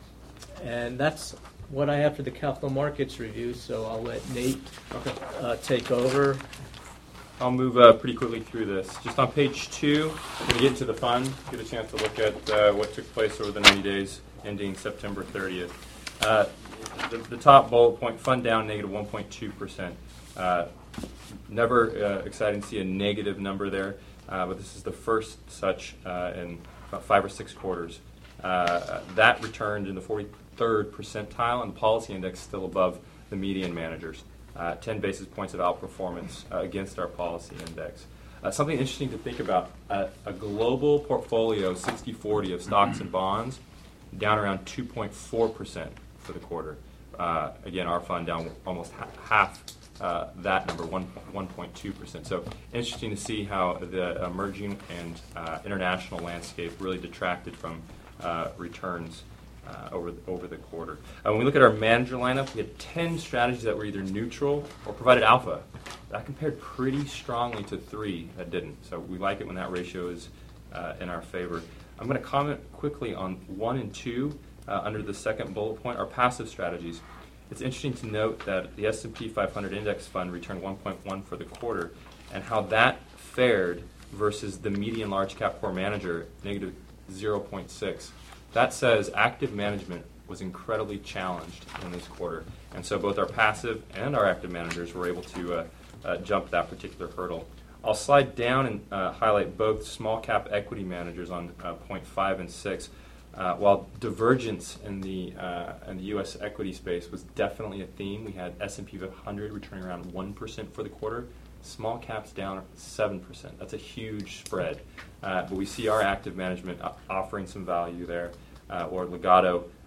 And that's what I have for the capital markets review, so I'll let Nate Okay. uh, take over. I'll move uh, pretty quickly through this. Just on page two, we're going to get into the fund, get a chance to look at uh, what took place over the ninety days ending September thirtieth. Uh, the, the top bullet point, fund down negative one point two percent. Uh, never uh, exciting to see a negative number there, uh, but this is the first such uh, in about five or six quarters. Uh, that returned in the forty-third percentile, and the policy index still above the median managers. Uh, ten basis points of outperformance uh, against our policy index. Uh, something interesting to think about, uh, a global portfolio, sixty forty of stocks and bonds, down around two point four percent for the quarter. Uh, again, our fund down almost ha- half uh, that number, one point two percent. So interesting to see how the emerging and uh, international landscape really detracted from uh, returns Uh, over, the, over the quarter. Uh, when we look at our manager lineup, we had ten strategies that were either neutral or provided alpha. That compared pretty strongly to three that didn't. So we like it when that ratio is uh, in our favor. I'm going to comment quickly on one and two uh, under the second bullet point, our passive strategies. It's interesting to note that the S and P five hundred index fund returned one point one for the quarter, and how that fared versus the median large cap core manager, negative zero point six. That says active management was incredibly challenged in this quarter. And so both our passive and our active managers were able to uh, uh, jump that particular hurdle. I'll slide down and uh, highlight both small cap equity managers on uh, point five and six. Uh, while divergence in the uh, in the U S equity space was definitely a theme, we had S and P five hundred returning around one percent for the quarter. Small caps down seven percent. That's a huge spread. Uh, but we see our active management offering some value there, uh, or Legato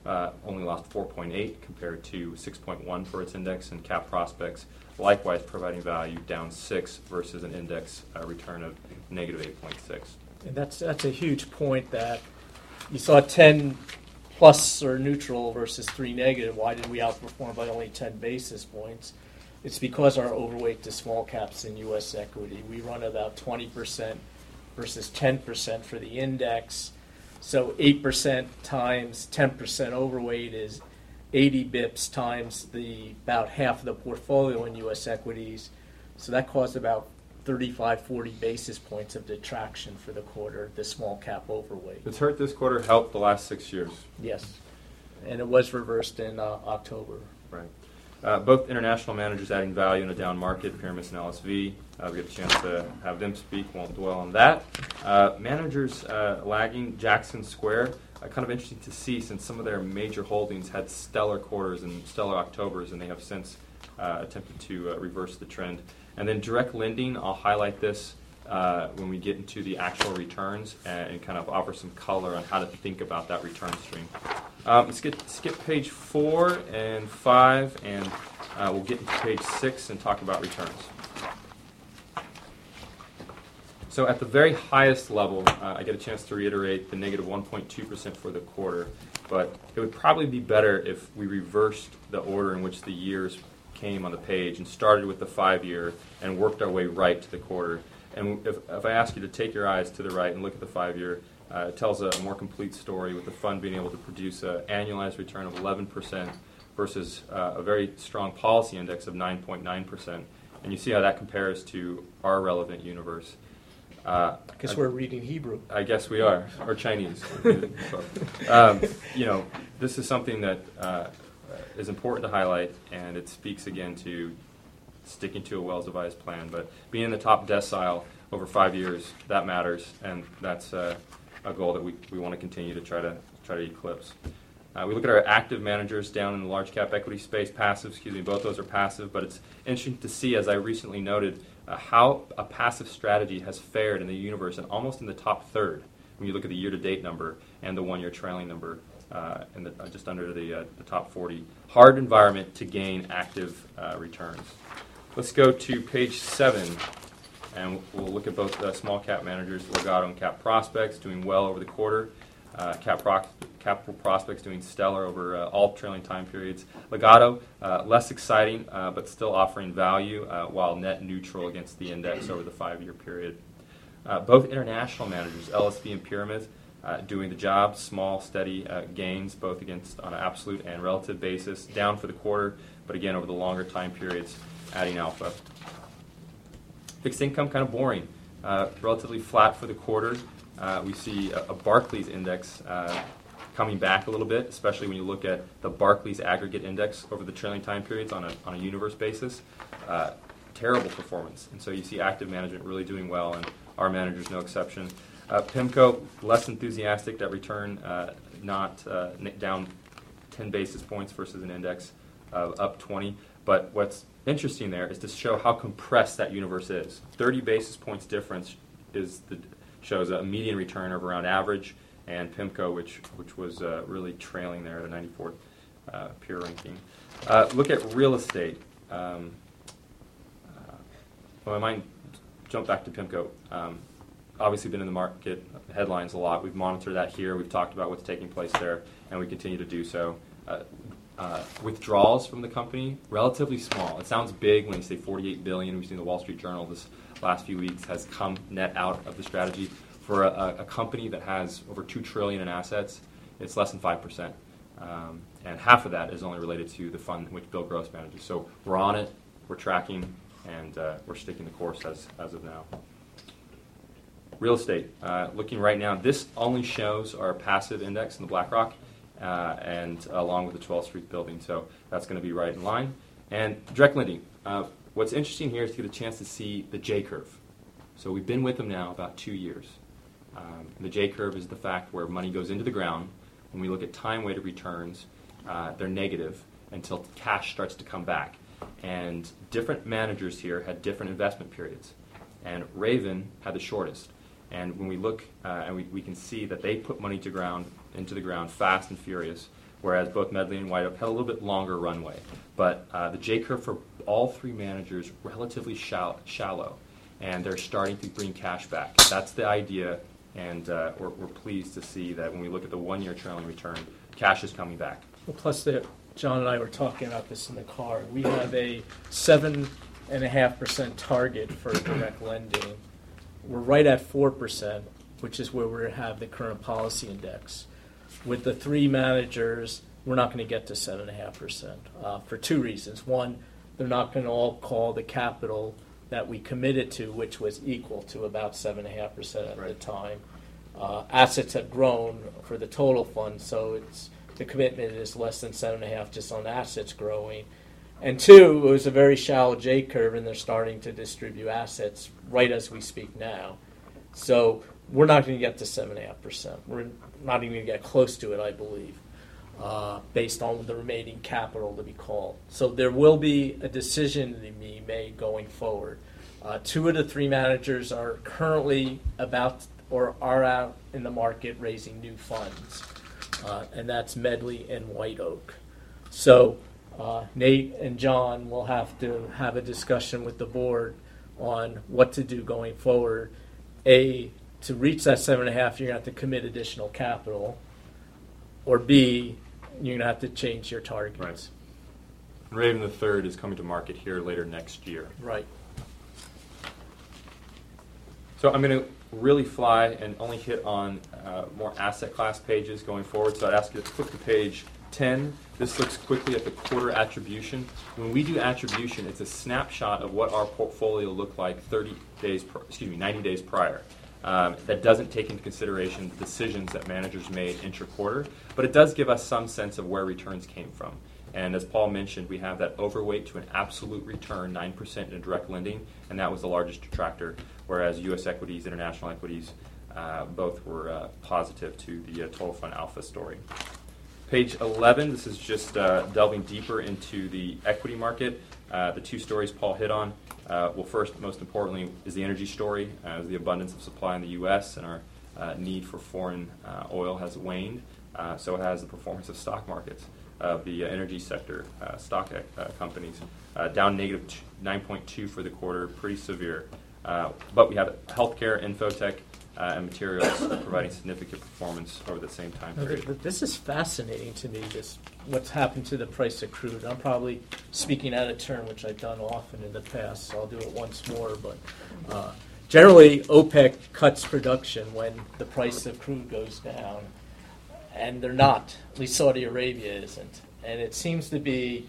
uh, only lost four point eight compared to six point one for its index, and Cap Prospects likewise providing value down six versus an index uh, return of negative eight point six. And that's that's a huge point that you saw ten plus or neutral versus three negative. Why did we outperform by only ten basis points? It's because our overweight to small caps in U S equity. We run about twenty percent versus ten percent for the index. So eight percent times ten percent overweight is eighty bips times the about half of the portfolio in U S equities. So that caused about thirty-five, forty basis points of detraction for the quarter, the small cap overweight. It's hurt this quarter, helped the last six years. Yes. And it was reversed in uh, October. Right. Uh, both international managers adding value in a down market, Pyramus and L S V. Uh, we get a chance to have them speak. Won't dwell on that. Uh, managers uh, lagging, Jackson Square. Uh, kind of interesting to see since some of their major holdings had stellar quarters and stellar Octobers, and they have since uh, attempted to uh, reverse the trend. And then direct lending, I'll highlight this uh, when we get into the actual returns and, and kind of offer some color on how to think about that return stream. Um, let's get, skip page four and five, and uh, we'll get into page six and talk about returns. So at the very highest level, uh, I get a chance to reiterate the negative one point two percent for the quarter, but it would probably be better if we reversed the order in which the years came on the page and started with the five-year and worked our way right to the quarter. And if, if I ask you to take your eyes to the right and look at the five-year, uh, it tells a more complete story with the fund being able to produce an annualized return of eleven percent versus uh, a very strong policy index of nine point nine percent. And you see how that compares to our relevant universe. Uh, I guess we're reading Hebrew. I guess we are, or Chinese. um, you know, this is something that uh, is important to highlight, and it speaks again to sticking to a well-devised plan. But being in the top decile over five years, that matters, and that's uh, a goal that we, we want to continue to try to try to eclipse. Uh, we look at our active managers down in the large cap equity space, passive, excuse me, both those are passive, but it's interesting to see, as I recently noted, uh, how a passive strategy has fared in the universe and almost in the top third when you look at the year-to-date number and the one-year trailing number uh, in the, uh, just under the, uh, the top forty. Hard environment to gain active uh, returns. Let's go to page seven, and we'll look at both the small cap managers, Legato and Cap Prospects, doing well over the quarter. Uh, Cap Pro- Capital Prospects doing stellar over uh, all trailing time periods. Legato, uh, less exciting, uh, but still offering value, uh, while net neutral against the index over the five-year period. Uh, both international managers, L S V and Pyramid, uh, doing the job, small, steady uh, gains, both against on an absolute and relative basis, down for the quarter, but again over the longer time periods, adding alpha. Fixed income, kind of boring, uh, relatively flat for the quarter. Uh, we see a, a Barclays index uh, coming back a little bit, especially when you look at the Barclays aggregate index over the trailing time periods on a, on a universe basis. Uh, terrible performance. And so you see active management really doing well, and our managers no exception. Uh, PIMCO, less enthusiastic, that return uh, not uh, down ten basis points versus an index of up twenty. But what's interesting there is to show how compressed that universe is. thirty basis points difference is the shows a median return of around average, and PIMCO, which which was uh, really trailing there at a ninety-fourth uh, peer ranking. Uh, look at real estate. Um, uh, well, I might jump back to PIMCO. Um, obviously been in the market headlines a lot. We've monitored that here. We've talked about what's taking place there, and we continue to do so. Uh, uh, withdrawals from the company, relatively small. It sounds big when you say forty-eight billion dollars. We've seen the Wall Street Journal this last few weeks has come net out of the strategy. For a, a company that has over two trillion dollars in assets, it's less than five percent. Um, and half of that is only related to the fund which Bill Gross manages. So we're on it, we're tracking, and uh, we're sticking the course as, as of now. Real estate, uh, looking right now, this only shows our passive index in the BlackRock, uh, and along with the twelfth Street building, so that's going to be right in line. And direct lending. Uh, What's interesting here is to get a chance to see the J-curve. So we've been with them now about two years. Um, the J-curve is the fact where money goes into the ground. When we look at time-weighted returns, uh, they're negative until cash starts to come back. And different managers here had different investment periods. And Raven had the shortest. And when we look, uh, and we, we can see that they put money to ground into the ground fast and furious, whereas both Medley and White Oak had a little bit longer runway. But uh, the J-curve for all three managers relatively shall- shallow, and they're starting to bring cash back. That's the idea, and uh, we're, we're pleased to see that when we look at the one-year trailing return, cash is coming back. Well, plus, the, John and I were talking about this in the car. We have a seven and a half percent target for direct lending. We're right at four percent, which is where we have the current policy index. With the three managers, we're not going to get to seven and a half percent uh, for two reasons. One, they're not going to all call the capital that we committed to, which was equal to about seven and a half percent at Right. the time. Uh, assets have grown for the total fund, so it's the commitment is less than seven and a half just on assets growing. And two, it was a very shallow J curve, and they're starting to distribute assets right as we speak now. So we're not going to get to seven and a half percent. We're not even going to get close to it, I believe, uh, based on the remaining capital to be called. So there will be a decision to be made going forward. Uh, two of the three managers are currently about or are out in the market raising new funds, uh, and that's Medley and White Oak. So uh, Nate and John will have to have a discussion with the board on what to do going forward. A, to reach that seven and a half, you're going to have to commit additional capital, or B, you're going to have to change your targets. Right. Raven the Third is coming to market here later next year. Right. So I'm going to really fly and only hit on uh, more asset class pages going forward. So I'd ask you to flip to page ten. This looks quickly at the quarter attribution. When we do attribution, it's a snapshot of what our portfolio looked like thirty days, pr- excuse me, ninety days prior. Um, that doesn't take into consideration the decisions that managers made intra-quarter, but it does give us some sense of where returns came from. And as Paul mentioned, we have that overweight to an absolute return, nine percent in direct lending, and that was the largest detractor, whereas U S equities, international equities, uh, both were uh, positive to the uh, total fund alpha story. Page eleven, this is just uh, delving deeper into the equity market. Uh, the two stories Paul hit on. Uh, well, first, most importantly, is the energy story, uh, the abundance of supply in the U S and our uh, need for foreign uh, oil has waned. Uh, so has the performance of stock markets of the uh, energy sector, uh, stock uh, companies, uh, down negative nine point two for the quarter, pretty severe. Uh, but we have healthcare, infotech, uh, and materials providing significant performance over the same time Now, period. th- This is fascinating to me, this what's happened to the price of crude. I'm probably speaking out of turn, which I've done often in the past, so I'll do it once more. But uh, generally, OPEC cuts production when the price of crude goes down, and they're not. At least Saudi Arabia isn't. And it seems to be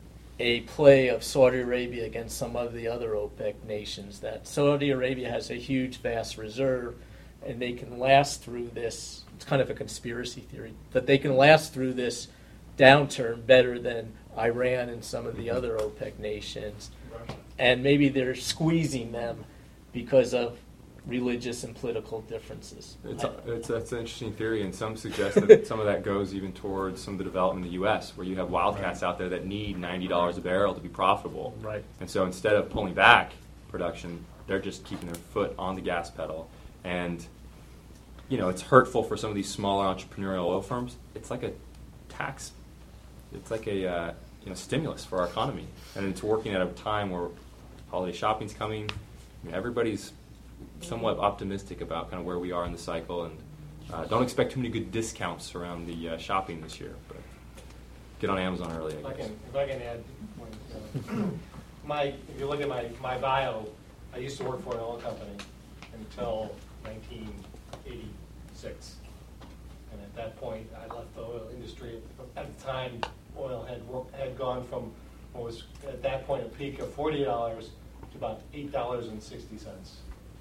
a play of Saudi Arabia against some of the other OPEC nations, that Saudi Arabia has a huge, vast reserve, and they can last through this. It's kind of a conspiracy theory, that they can last through this downturn better than Iran and some of the other OPEC nations. And maybe they're squeezing them because of religious and political differences. It's, it's that's an interesting theory, and some suggest that some of that goes even towards some of the development in the U S, where you have wildcats out there that need ninety dollars a barrel to be profitable. Right. And so instead of pulling back production, they're just keeping their foot on the gas pedal. And, you know, it's hurtful for some of these smaller entrepreneurial oil firms. It's like a tax, it's like a uh, you know stimulus for our economy. And it's working at a time where holiday shopping's coming. I mean, everybody's somewhat optimistic about kind of where we are in the cycle, and uh, don't expect too many good discounts around the uh, shopping this year. But get on Amazon early, If I I guess. can, if I can add, one, uh, my, if you look at my, my bio, I used to work for an oil company until nineteen eighty-six. And at that point, I left the oil industry. At the time, oil had wor- had gone from what was at that point a peak of forty dollars to about eight dollars and sixty cents.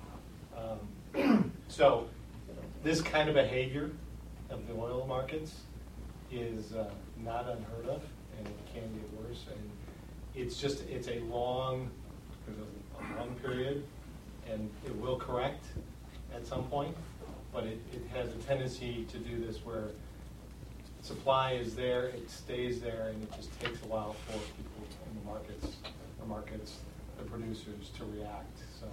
Um, so this kind of behavior of the oil markets is uh, not unheard of, and it can get worse. And it's just it's a long, there's a long period, and it will correct at some point. But it, it has a tendency to do this where supply is there, it stays there, and it just takes a while for people in the markets, the markets, the producers to react. So.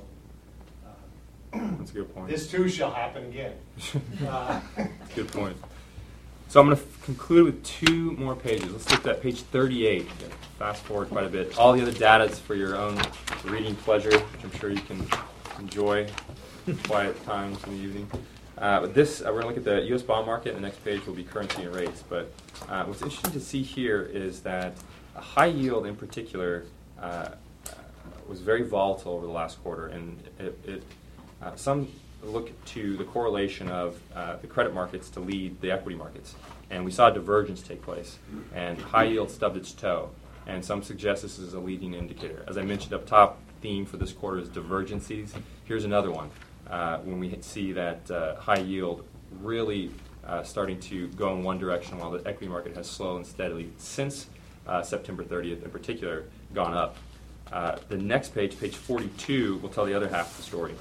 That's a good point. This too shall happen again. Uh, Good point. So I'm going to f- conclude with two more pages. Let's look at page thirty-eight. Fast forward quite a bit. All the other data is for your own reading pleasure, which I'm sure you can enjoy quiet times in the evening. Uh, but this, uh, we're going to look at the U S bond market, and the next page will be currency and rates. But uh, what's interesting to see here is that a high yield in particular uh, was very volatile over the last quarter, and it, it uh, some look to the correlation of uh, the credit markets to lead the equity markets. And we saw a divergence take place, and high yield stubbed its toe. And some suggest this is a leading indicator. As I mentioned up top, theme for this quarter is divergencies. Here's another one. Uh, when we see that uh, high yield really uh, starting to go in one direction while the equity market has slowly and steadily, since uh, September thirtieth in particular, gone up. Uh, the next page, page forty-two, will tell the other half of the story.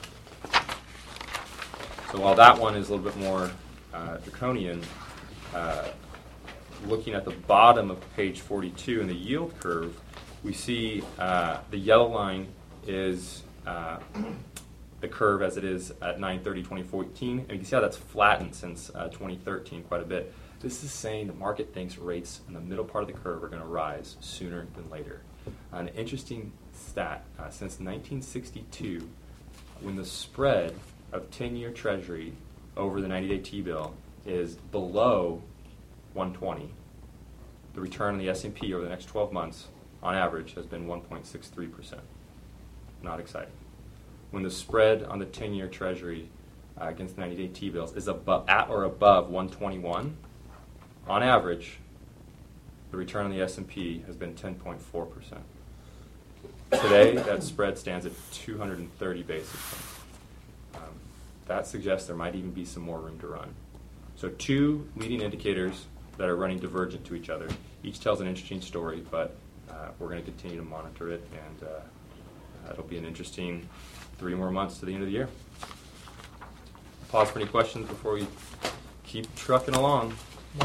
So while that one is a little bit more uh, draconian, uh, looking at the bottom of page forty-two in the yield curve, we see uh, the yellow line is uh, the curve as it is at nine thirty twenty fourteen, and you can see how that's flattened since uh, twenty thirteen quite a bit. This is saying the market thinks rates in the middle part of the curve are going to rise sooner than later. An interesting stat, uh, since nineteen sixty-two, when the spread of ten-year Treasury over the ninety-day T-bill is below one twenty, the return on the S and P over the next twelve months, on average, has been one point six three percent. Not exciting. When the spread on the ten-year Treasury uh, against the ninety-day T-bills is above, at or above one twenty-one, on average, the return on the S and P has been ten point four percent. Today, that spread stands at two hundred thirty basis points. Um, that suggests there might even be some more room to run. So two leading indicators that are running divergent to each other. Each tells an interesting story, but uh, we're going to continue to monitor it, and uh, it'll be an interesting three more months to the end of the year. Pause for any questions before we keep trucking along.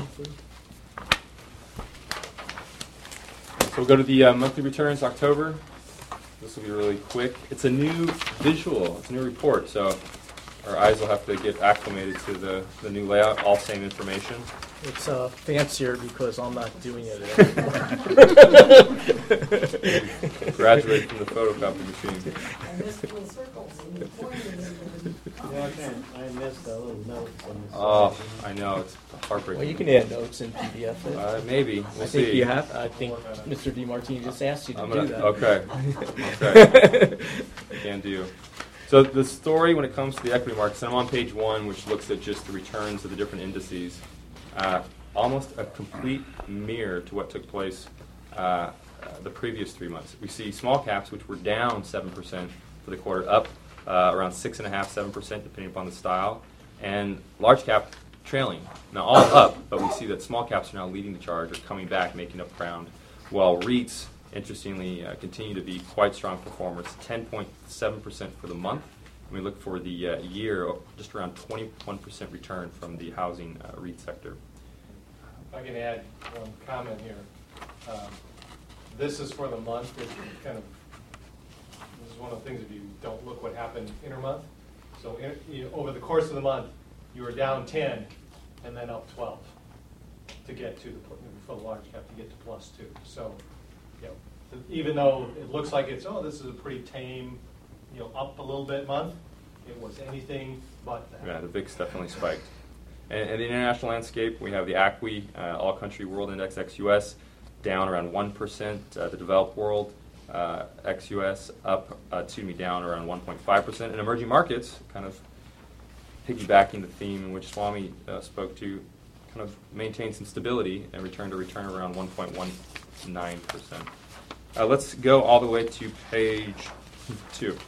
So we'll go to the uh, monthly returns, October. This will be really quick. It's a new visual. It's a new report, so our eyes will have to get acclimated to the, the new layout. All same information. It's uh, fancier because I'm not doing it anymore. Graduate from the photocopy machine. I missed little circles and the points and Yeah, I I missed the little notes on the Oh, side. I know. It's heartbreaking. Well, you can add notes in P D F. Uh, maybe. We'll I think see. you have. I think Mister DiMartini just asked you to I'm do gonna, that. Okay. Okay. Can do. So the story when it comes to the equity markets, and I'm on page one, which looks at just the returns of the different indices, uh, almost a complete mirror to what took place uh, uh, the previous three months. We see small caps, which were down seven percent for the quarter, up uh, around six point five, seven percent, depending upon the style, and large cap trailing. Now all up, but we see that small caps are now leading the charge, or coming back, making up ground, while REITs, interestingly, uh, continue to be quite strong performers, ten point seven percent for the month. And we look for the uh, year, just around twenty-one percent return from the housing uh, REIT sector. If I can add one comment here. Um, This is for the month. It kind of, this is one of the things, if you don't look what happened intermonth. So in, you know, over the course of the month, you were down ten and then up twelve to get to the, pl- for the large cap, to get to plus two. So, you know, even though it looks like it's, oh, this is a pretty tame, you know, up a little bit month, it was anything but that. Yeah, the V I X definitely spiked. And in the international landscape, we have the A C W I, uh, All Country World Index ex U S, down around one percent. Uh, the developed world uh, ex U S up, uh, excuse me, down around one point five percent. And emerging markets, kind of piggybacking the theme in which Swami uh, spoke to, kind of maintain some stability and return to return around one point one nine percent. Uh, let's go all the way to page two.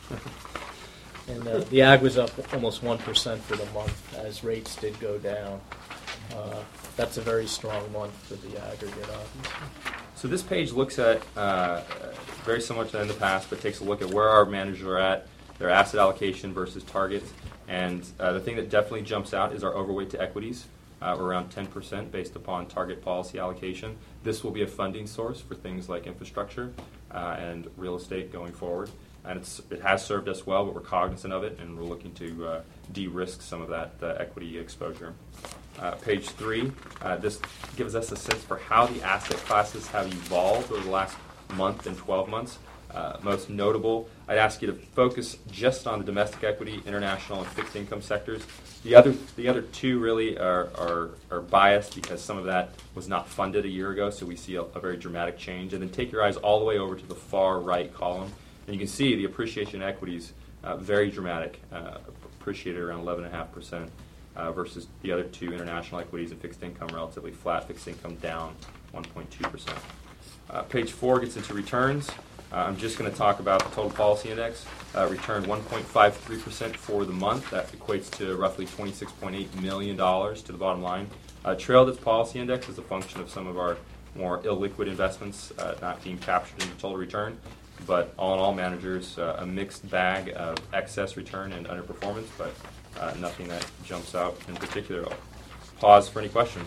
And uh, the ag was up almost one percent for the month as rates did go down. Uh, that's a very strong month for the aggregate, obviously. So this page looks at, uh, very similar to in the past, but takes a look at where our managers are at, their asset allocation versus targets. And uh, the thing that definitely jumps out is our overweight to equities. Uh, we're around ten percent based upon target policy allocation. This will be a funding source for things like infrastructure uh, and real estate going forward. And it's, it has served us well, but we're cognizant of it, and we're looking to uh, de-risk some of that uh, equity exposure. uh, page three. Uh, this gives us a sense for how the asset classes have evolved over the last month and twelve months. Uh, most notable, I'd ask you to focus just on the domestic equity, international, and fixed income sectors. The other, the other two really are, are, are biased because some of that was not funded a year ago, so we see a, a very dramatic change. And then take your eyes all the way over to the far right column, and you can see the appreciation in equities, uh, very dramatic, uh, appreciated around eleven point five percent uh, versus the other two, international equities and fixed income, relatively flat, fixed income down one point two percent. Uh, page four gets into returns. Uh, I'm just going to talk about the total policy index. Uh, returned one point five three percent for the month. That equates to roughly twenty-six point eight million dollars to the bottom line. Uh, trailed its policy index as a function of some of our more illiquid investments uh, not being captured in the total return. But all in all, managers, uh, a mixed bag of excess return and underperformance, but uh, nothing that jumps out in particular. I'll pause for any questions.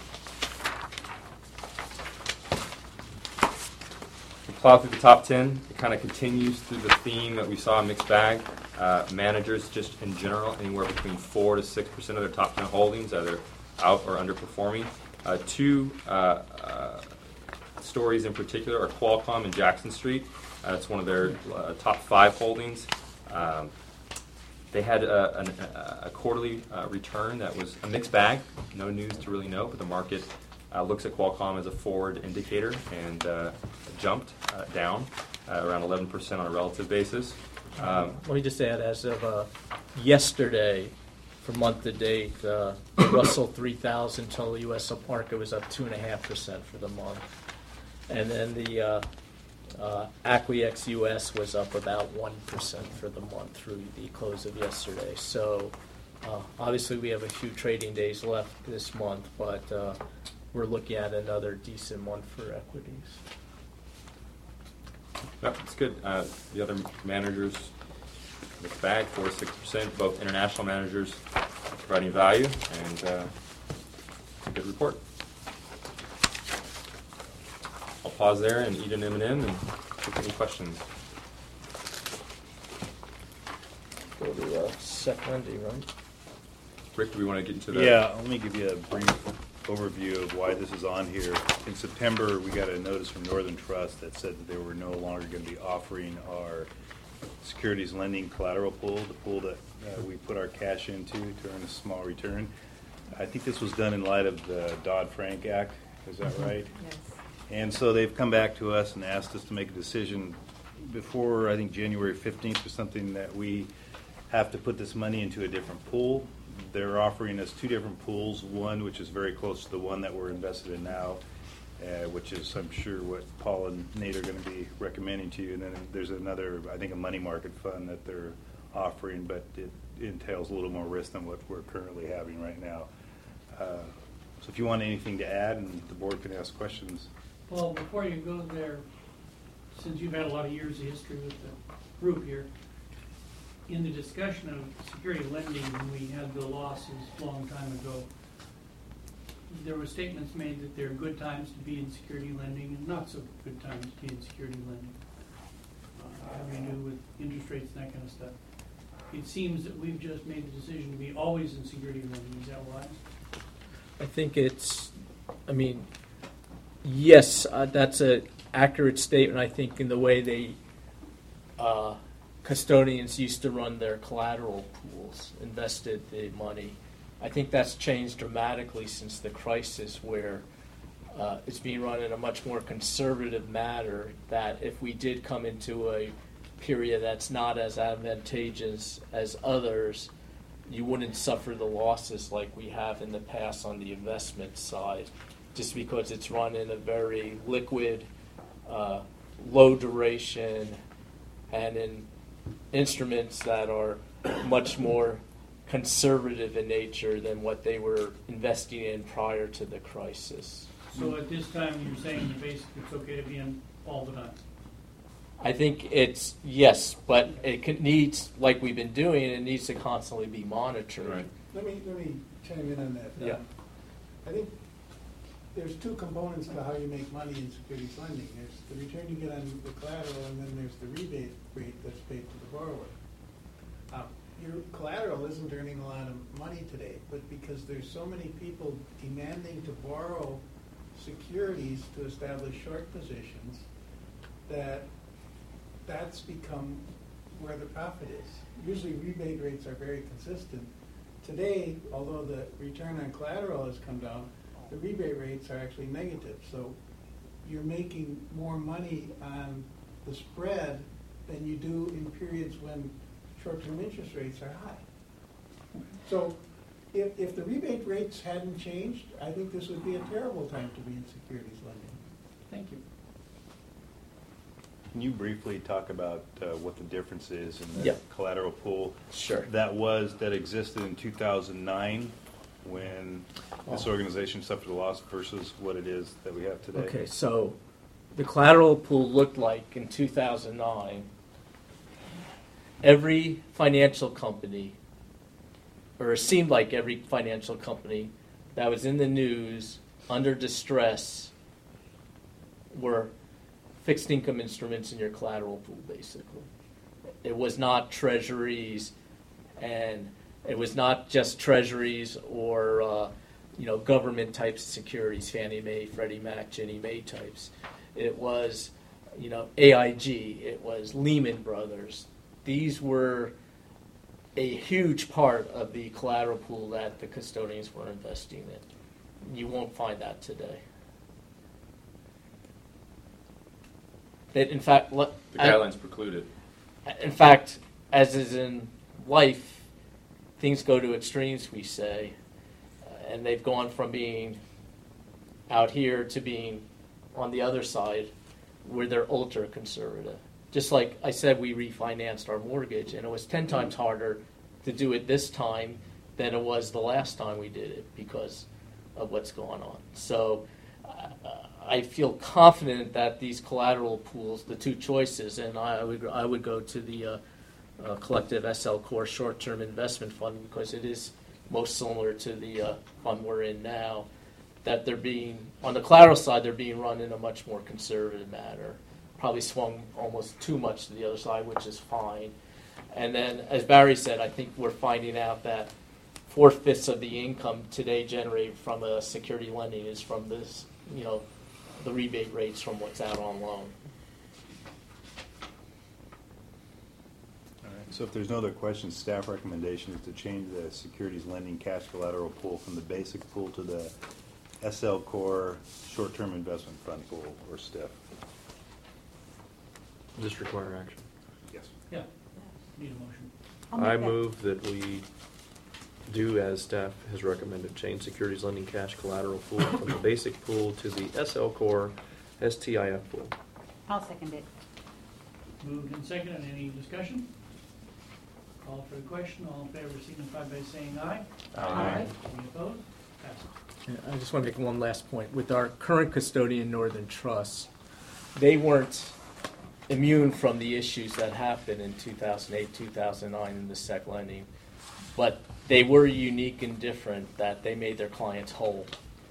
Plow through the top ten. It kind of continues through the theme that we saw in mixed bag. Uh, managers, just in general, anywhere between four to six percent of their top ten holdings, either out or underperforming. Uh, two uh, uh, stories in particular are Qualcomm and Jackson Street. Uh, it's one of their uh, top five holdings. Um, they had a, a, a quarterly uh, return that was a mixed bag. No news to really note, but the market Uh, looks at Qualcomm as a forward indicator and uh, jumped uh, down uh, around eleven percent on a relative basis. Um, Let me just add, as of uh, yesterday, for month to date, uh, Russell three thousand total U S market was up two point five percent for the month. And then the uh, uh, Acquiex U S was up about one percent for the month through the close of yesterday. So uh, obviously we have a few trading days left this month, but uh, we're looking at another decent month for equities. Yep, it's good. Uh, the other managers, mixed bag, four to six percent. Both international managers providing value, and uh, a good report. I'll pause there and eat an M and M and take any questions. Go to uh, Sec Wendy, right? Rick, do we want to get into that? Yeah, let me give you a brief overview of why this is on here. In September, we got a notice from Northern Trust that said that they were no longer going to be offering our securities lending collateral pool, the pool that uh, we put our cash into to earn a small return. I think this was done in light of the Dodd-Frank Act. Is that right? Yes. And so they've come back to us and asked us to make a decision before, I think, January fifteenth or something, that we have to put this money into a different pool. They're offering us two different pools, one which is very close to the one that we're invested in now, uh, which is, I'm sure, what Paul and Nate are going to be recommending to you. And then there's another, I think, a money market fund that they're offering, but it entails a little more risk than what we're currently having right now. Uh, so if you want anything to add, and the board can ask questions. Well, before you go there, since you've had a lot of years of history with the group here, in the discussion of security lending, when we had the losses a long time ago, there were statements made that there are good times to be in security lending and not so good times to be in security lending, uh, having to do with interest rates and that kind of stuff. It seems that we've just made the decision to be always in security lending. Is that wise? I think it's, I mean, yes, uh, that's an accurate statement, I think, in the way they uh, custodians used to run their collateral pools, invested the money. I think that's changed dramatically since the crisis, where uh, it's being run in a much more conservative manner, that if we did come into a period that's not as advantageous as others, you wouldn't suffer the losses like we have in the past on the investment side, just because it's run in a very liquid, uh, low duration, and in instruments that are much more conservative in nature than what they were investing in prior to the crisis. So at this time, you're saying that basically it's okay to be in all the time? I think it's, yes, but it can, needs, like we've been doing, it needs to constantly be monitored. Right. Let me, let me chime in on that. Yeah. Um, I think there's two components to how you make money in securities lending. There's the return you get on the collateral, and then there's the rebate rate that's paid to the borrower. Um, your collateral isn't earning a lot of money today, but because there's so many people demanding to borrow securities to establish short positions, that that's become where the profit is. Usually rebate rates are very consistent. Today, although the return on collateral has come down, the rebate rates are actually negative. So you're making more money on the spread than you do in periods when short-term interest rates are high. So if, if the rebate rates hadn't changed, I think this would be a terrible time to be in securities lending. Thank you. Can you briefly talk about uh, what the difference is in the Yeah. collateral pool? Sure. That was, that existed in two thousand nine when this Oh. organization suffered a loss versus what it is that we have today? Okay, so the collateral pool looked like in two thousand nine, every financial company, or it seemed like every financial company that was in the news under distress were fixed income instruments in your collateral pool, basically. It was not treasuries, and it was not just treasuries or uh, you know, government types of securities, Fannie Mae, Freddie Mac, Ginnie Mae types. It was, you know, A I G. It was Lehman Brothers. These were a huge part of the collateral pool that the custodians were investing in. You won't find that today. That in fact, le- The guidelines precluded. in fact, as is in life, things go to extremes, we say, uh, and they've gone from being out here to being on the other side, where they're ultra conservative. Just like I said, we refinanced our mortgage, and it was ten times harder to do it this time than it was the last time we did it because of what's going on. So uh, I feel confident that these collateral pools, the two choices, and I would I would go to the uh, uh, collective S L Core short-term investment fund because it is most similar to the uh, fund we're in now. That they're being on the collateral side, they're being run in a much more conservative manner. Probably swung almost too much to the other side, which is fine. And then, as Barry said, I think we're finding out that four-fifths of the income today generated from a security lending is from this, you know, the rebate rates from what's out on loan. All right. So if there's no other questions, staff recommendation is to change the securities lending cash collateral pool from the basic pool to the S L Core short-term investment fund pool, or S T I F. Just require action. Yes. Yeah, need a motion. I'll make I that. move that we do as staff has recommended, change securities lending cash collateral pool from the basic pool to the S L Core S T I F pool. I'll second it. Moved and seconded. Any discussion? Call for the question. All in favor signify by saying aye. Aye. Any opposed? Passes. I just want to make one last point. With our current custodian, Northern Trust, they weren't immune from the issues that happened in two thousand eight, two thousand nine in the sec lending, but they were unique and different that they made their clients whole.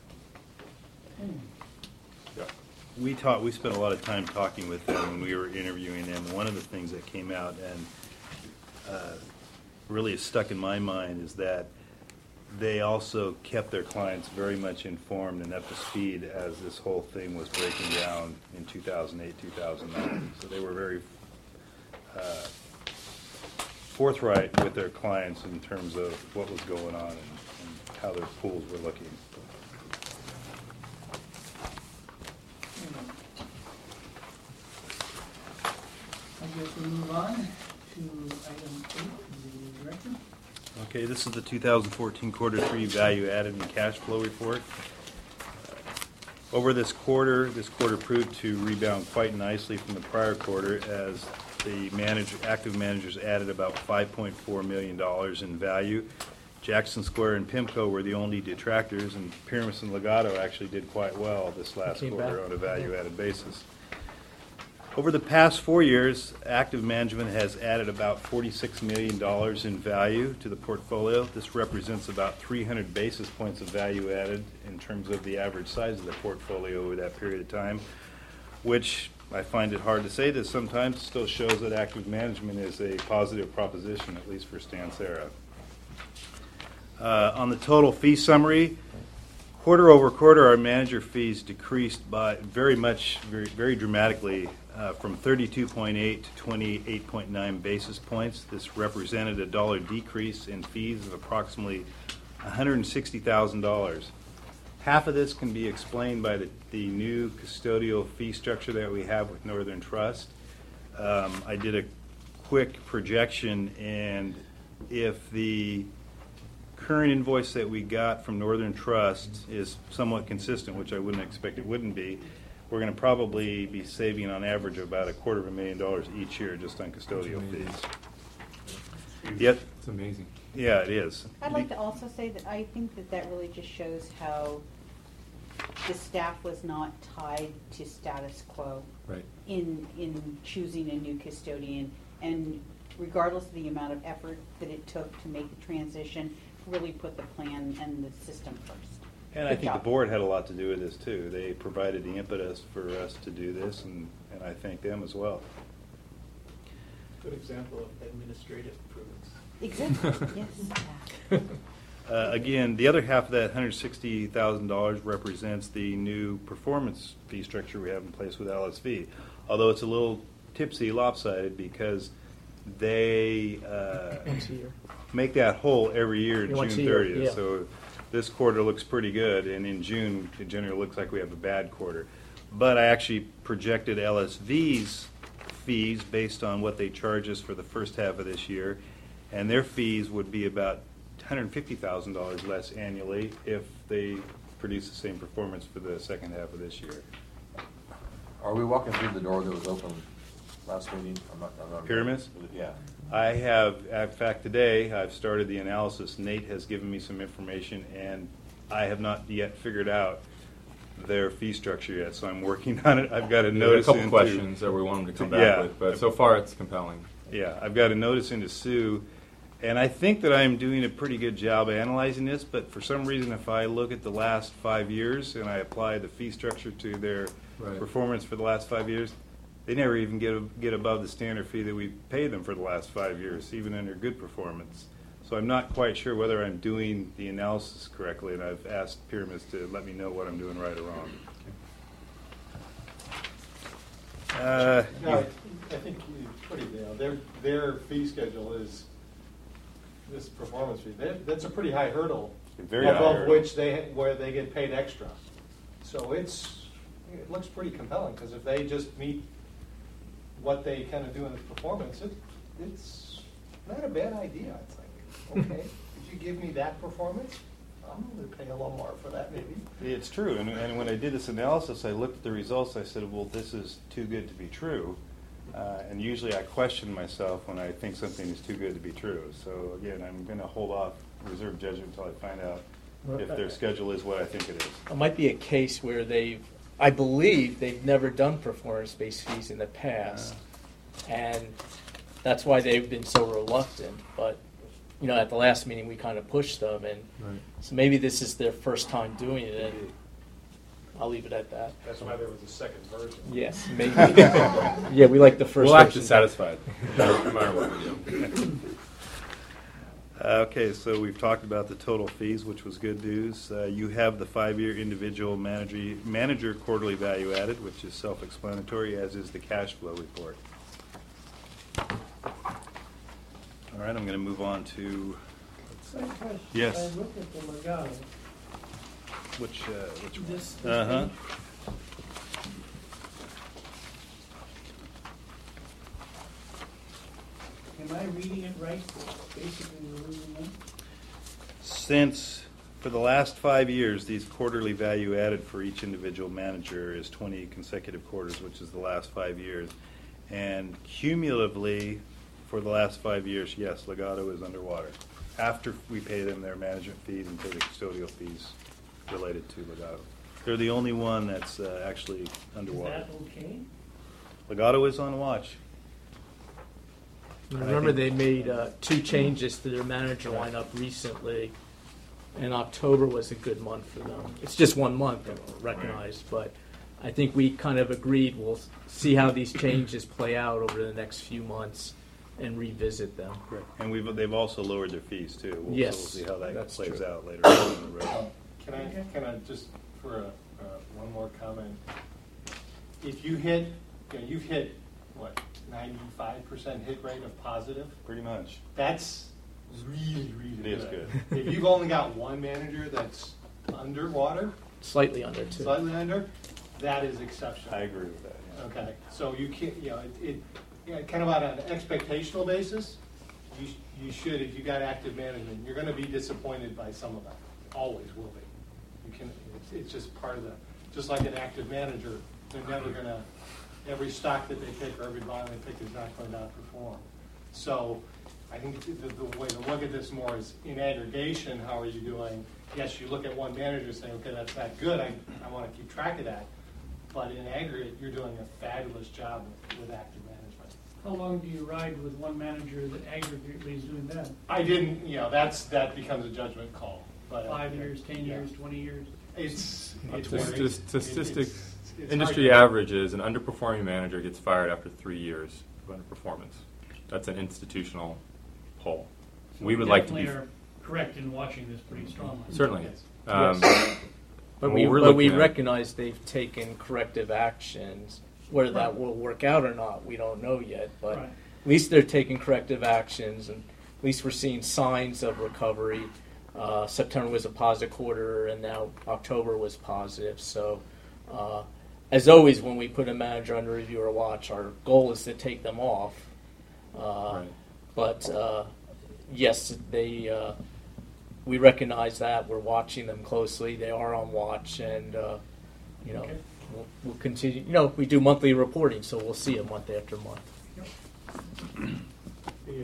Yeah. We taught, we spent a lot of time talking with them when we were interviewing them. One of the things that came out and uh, really is stuck in my mind is that they also kept their clients very much informed and up to speed as this whole thing was breaking down in two thousand eight, two thousand nine. So they were very uh, forthright with their clients in terms of what was going on and, and how their pools were looking. I guess we move on to item eight, the director. Okay, this is the two thousand fourteen quarter three value added and cash flow report. Over this quarter, this quarter proved to rebound quite nicely from the prior quarter as the manager, active managers added about five point four million dollars in value. Jackson Square and PIMCO were the only detractors, and Pyramus and Legato actually did quite well this last Came quarter back. on a value added basis. Over the past four years, active management has added about forty-six million dollars in value to the portfolio. This represents about three hundred basis points of value added in terms of the average size of the portfolio over that period of time, which I find it hard to say this sometimes, it still shows that active management is a positive proposition, at least for Stan Sarah. Uh, on the total fee summary, quarter over quarter, our manager fees decreased by very much, very, very dramatically, uh, from thirty-two point eight to twenty-eight point nine basis points. This represented a dollar decrease in fees of approximately one hundred sixty thousand dollars. Half of this can be explained by the, the new custodial fee structure that we have with Northern Trust. Um, I did a quick projection, and if the current invoice that we got from Northern Trust is somewhat consistent, which I wouldn't expect it wouldn't be, we're going to probably be saving on average about a quarter of a million dollars each year just on custodial fees. Yet, It's amazing. yeah, it is. I'd like to also say that I think that that really just shows how the staff was not tied to status quo Right. in in choosing a new custodian, and regardless of the amount of effort that it took to make the transition, really put the plan and the system first. And I Good think the job. board had a lot to do with this too. They provided the impetus for us to do this, and, and I thank them as well. Good example of administrative improvements. Exactly, yes. Uh, again, the other half of that one hundred sixty thousand dollars represents the new performance fee structure we have in place with L S V. Although it's a little tipsy, lopsided, because they uh, Once a year. make that whole every year, Yeah, once June a year, thirtieth. yeah. So this quarter looks pretty good, and in June, it generally looks like we have a bad quarter. But I actually projected L S V's fees based on what they charge us for the first half of this year, and their fees would be about one hundred fifty thousand dollars less annually if they produce the same performance for the second half of this year. Are we walking through the door that was open last meeting? I'm not, I'm not Pyramids? Yeah. I have, in fact, today I've started the analysis. Nate has given me some information, and I have not yet figured out their fee structure yet, so I'm working on it. I've got a There are notice a couple into- questions that we want them to come back yeah. with, but so far it's compelling. Yeah, I've got a notice into Sue, and I think that I'm doing a pretty good job analyzing this, but for some reason, if I look at the last five years and I apply the fee structure to their Right. performance for the last five years, they never even get, get above the standard fee that we pay them for the last five years, even under good performance. So I'm not quite sure whether I'm doing the analysis correctly, and I've asked Pyramids to let me know what I'm doing right or wrong. Uh, No, I I think you put it down. Their, their fee schedule is this performance fee. That- That's a pretty high hurdle. Very high above hurdle. which they, where they get paid extra. So it's, it looks pretty compelling, because if they just meet what they kind of do in the performance, it, it's not a bad idea, I think. Okay, if you give me that performance, I'm going to pay a little more for that maybe. It's true, and, and when I did this analysis, I looked at the results, I said, well, this is too good to be true. Uh, and usually I question myself when I think something is too good to be true. So again, I'm going to hold off, reserve judgment until I find out if their schedule is what I think it is. It might be a case where they've, I believe they've never done performance-based fees in the past, and that's why they've been so reluctant. But, you know, at the last meeting, we kind of pushed them, and Right. so maybe this is their first time doing it, and I'll leave it at that. That's why there was a second version. Yes, maybe. Yeah, we like the first We'll act version. dissatisfied, no matter what we do. Okay, so we've talked about the total fees, which was good news. Uh, you have the five-year individual manager, manager quarterly value added, which is self-explanatory, as is the cash flow report. All right, I'm going to move on to, Same question. Yes. I looked at the Legato. which, uh, which one? This, this Uh-huh. page. Am I reading it right? Basically, we're losing them? Since, for the last five years, these quarterly value added for each individual manager is twenty consecutive quarters, which is the last five years. And cumulatively, for the last five years, yes, Legato is underwater. After we pay them their management fees and pay the custodial fees related to Legato. They're the only one that's uh, actually underwater. Is that okay? Legato is on watch. I remember they made uh, two changes to their manager lineup recently, and October was a good month for them. It's just one month, I recognize, but I think we kind of agreed we'll s- see how these changes play out over the next few months and revisit them. And we've, they've also lowered their fees too. We'll, Yes, so we'll see how that that's plays true. out later on in the road. Can I, can I just, for a, uh, one more comment? If you hit, you know, you've hit, what, ninety-five percent hit rate of positive? Pretty much. That's really, really It good. is good. If you've only got one manager that's underwater, Slightly under two. slightly under, that is exceptional. I agree with that. Yeah. Okay, so you can't, you know, it, it, yeah, kind of on an expectational basis, you, sh- you should, if you got active management, you're gonna be disappointed by some of them, always will be. You can, it's, it's just part of the, just like an active manager, they're never gonna, every stock that they pick or every bond they pick is not going to outperform. So I think the, the way to look at this more is in aggregation, how are you doing? Yes, you look at one manager saying, okay, that's not good, I, I wanna keep track of that. But in aggregate, you're doing a fabulous job with, with active management. How long do you ride with one manager that aggregately is doing that? I didn't, you know, that's, that becomes a judgment call. But, uh, Five years, ten yeah. years, twenty years? It's, Uh, it's st- very- st- Statistic, it's- it's industry hard to- average is an underperforming manager gets fired after three years of underperformance. That's an institutional poll. We would like to be. Definitely are correct in watching this pretty strongly. Certainly. Yes. Um, But what we, we're but we looking at- recognize they've taken corrective actions. Whether that Right. will work out or not, we don't know yet. But Right. at least they're taking corrective actions, and at least we're seeing signs of recovery. Uh, September was a positive quarter, and now October was positive. So, uh, as always, when we put a manager under review or watch, our goal is to take them off. Uh, Right. But uh, yes, they. Uh, we recognize that. We're watching them closely. They are on watch, and uh, you know, Okay. we'll, we'll continue. You know, we do monthly reporting, so we'll see them month after month. The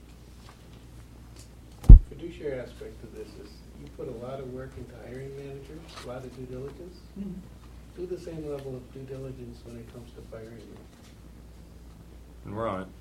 uh, fiduciary aspect of this is you put a lot of work into hiring managers, a lot of due diligence. Mhm. Do the same level of due diligence when it comes to firing them. and we're on it.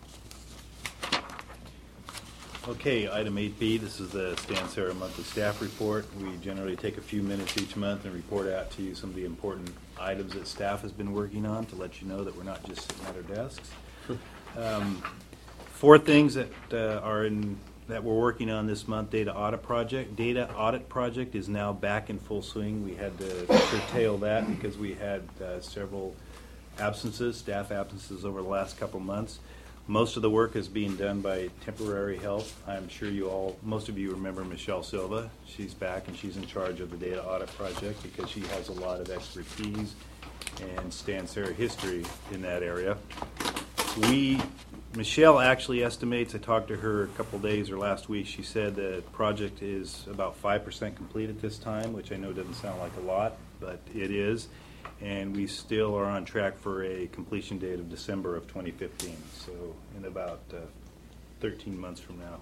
Okay, item eight B, this is the Stan Sarah monthly staff report. We generally take a few minutes each month and report out to you some of the important items that staff has been working on to let you know that we're not just sitting at our desks. Um, Four things that uh, are in, that we're working on this month. Data audit project. Data audit project is now back in full swing. We had to curtail that because we had uh, several absences, staff absences over the last couple months. Most of the work is being done by temporary help. I'm sure you all, most of you remember Michelle Silva. She's back and she's in charge of the data audit project because she has a lot of expertise and Stan Sarah history in that area. We, Michelle actually estimates, I talked to her a couple days or last week, she said the project is about five percent complete at this time, which I know doesn't sound like a lot, but it is. And we still are on track for a completion date of December of twenty fifteen, so in about uh, thirteen months from now.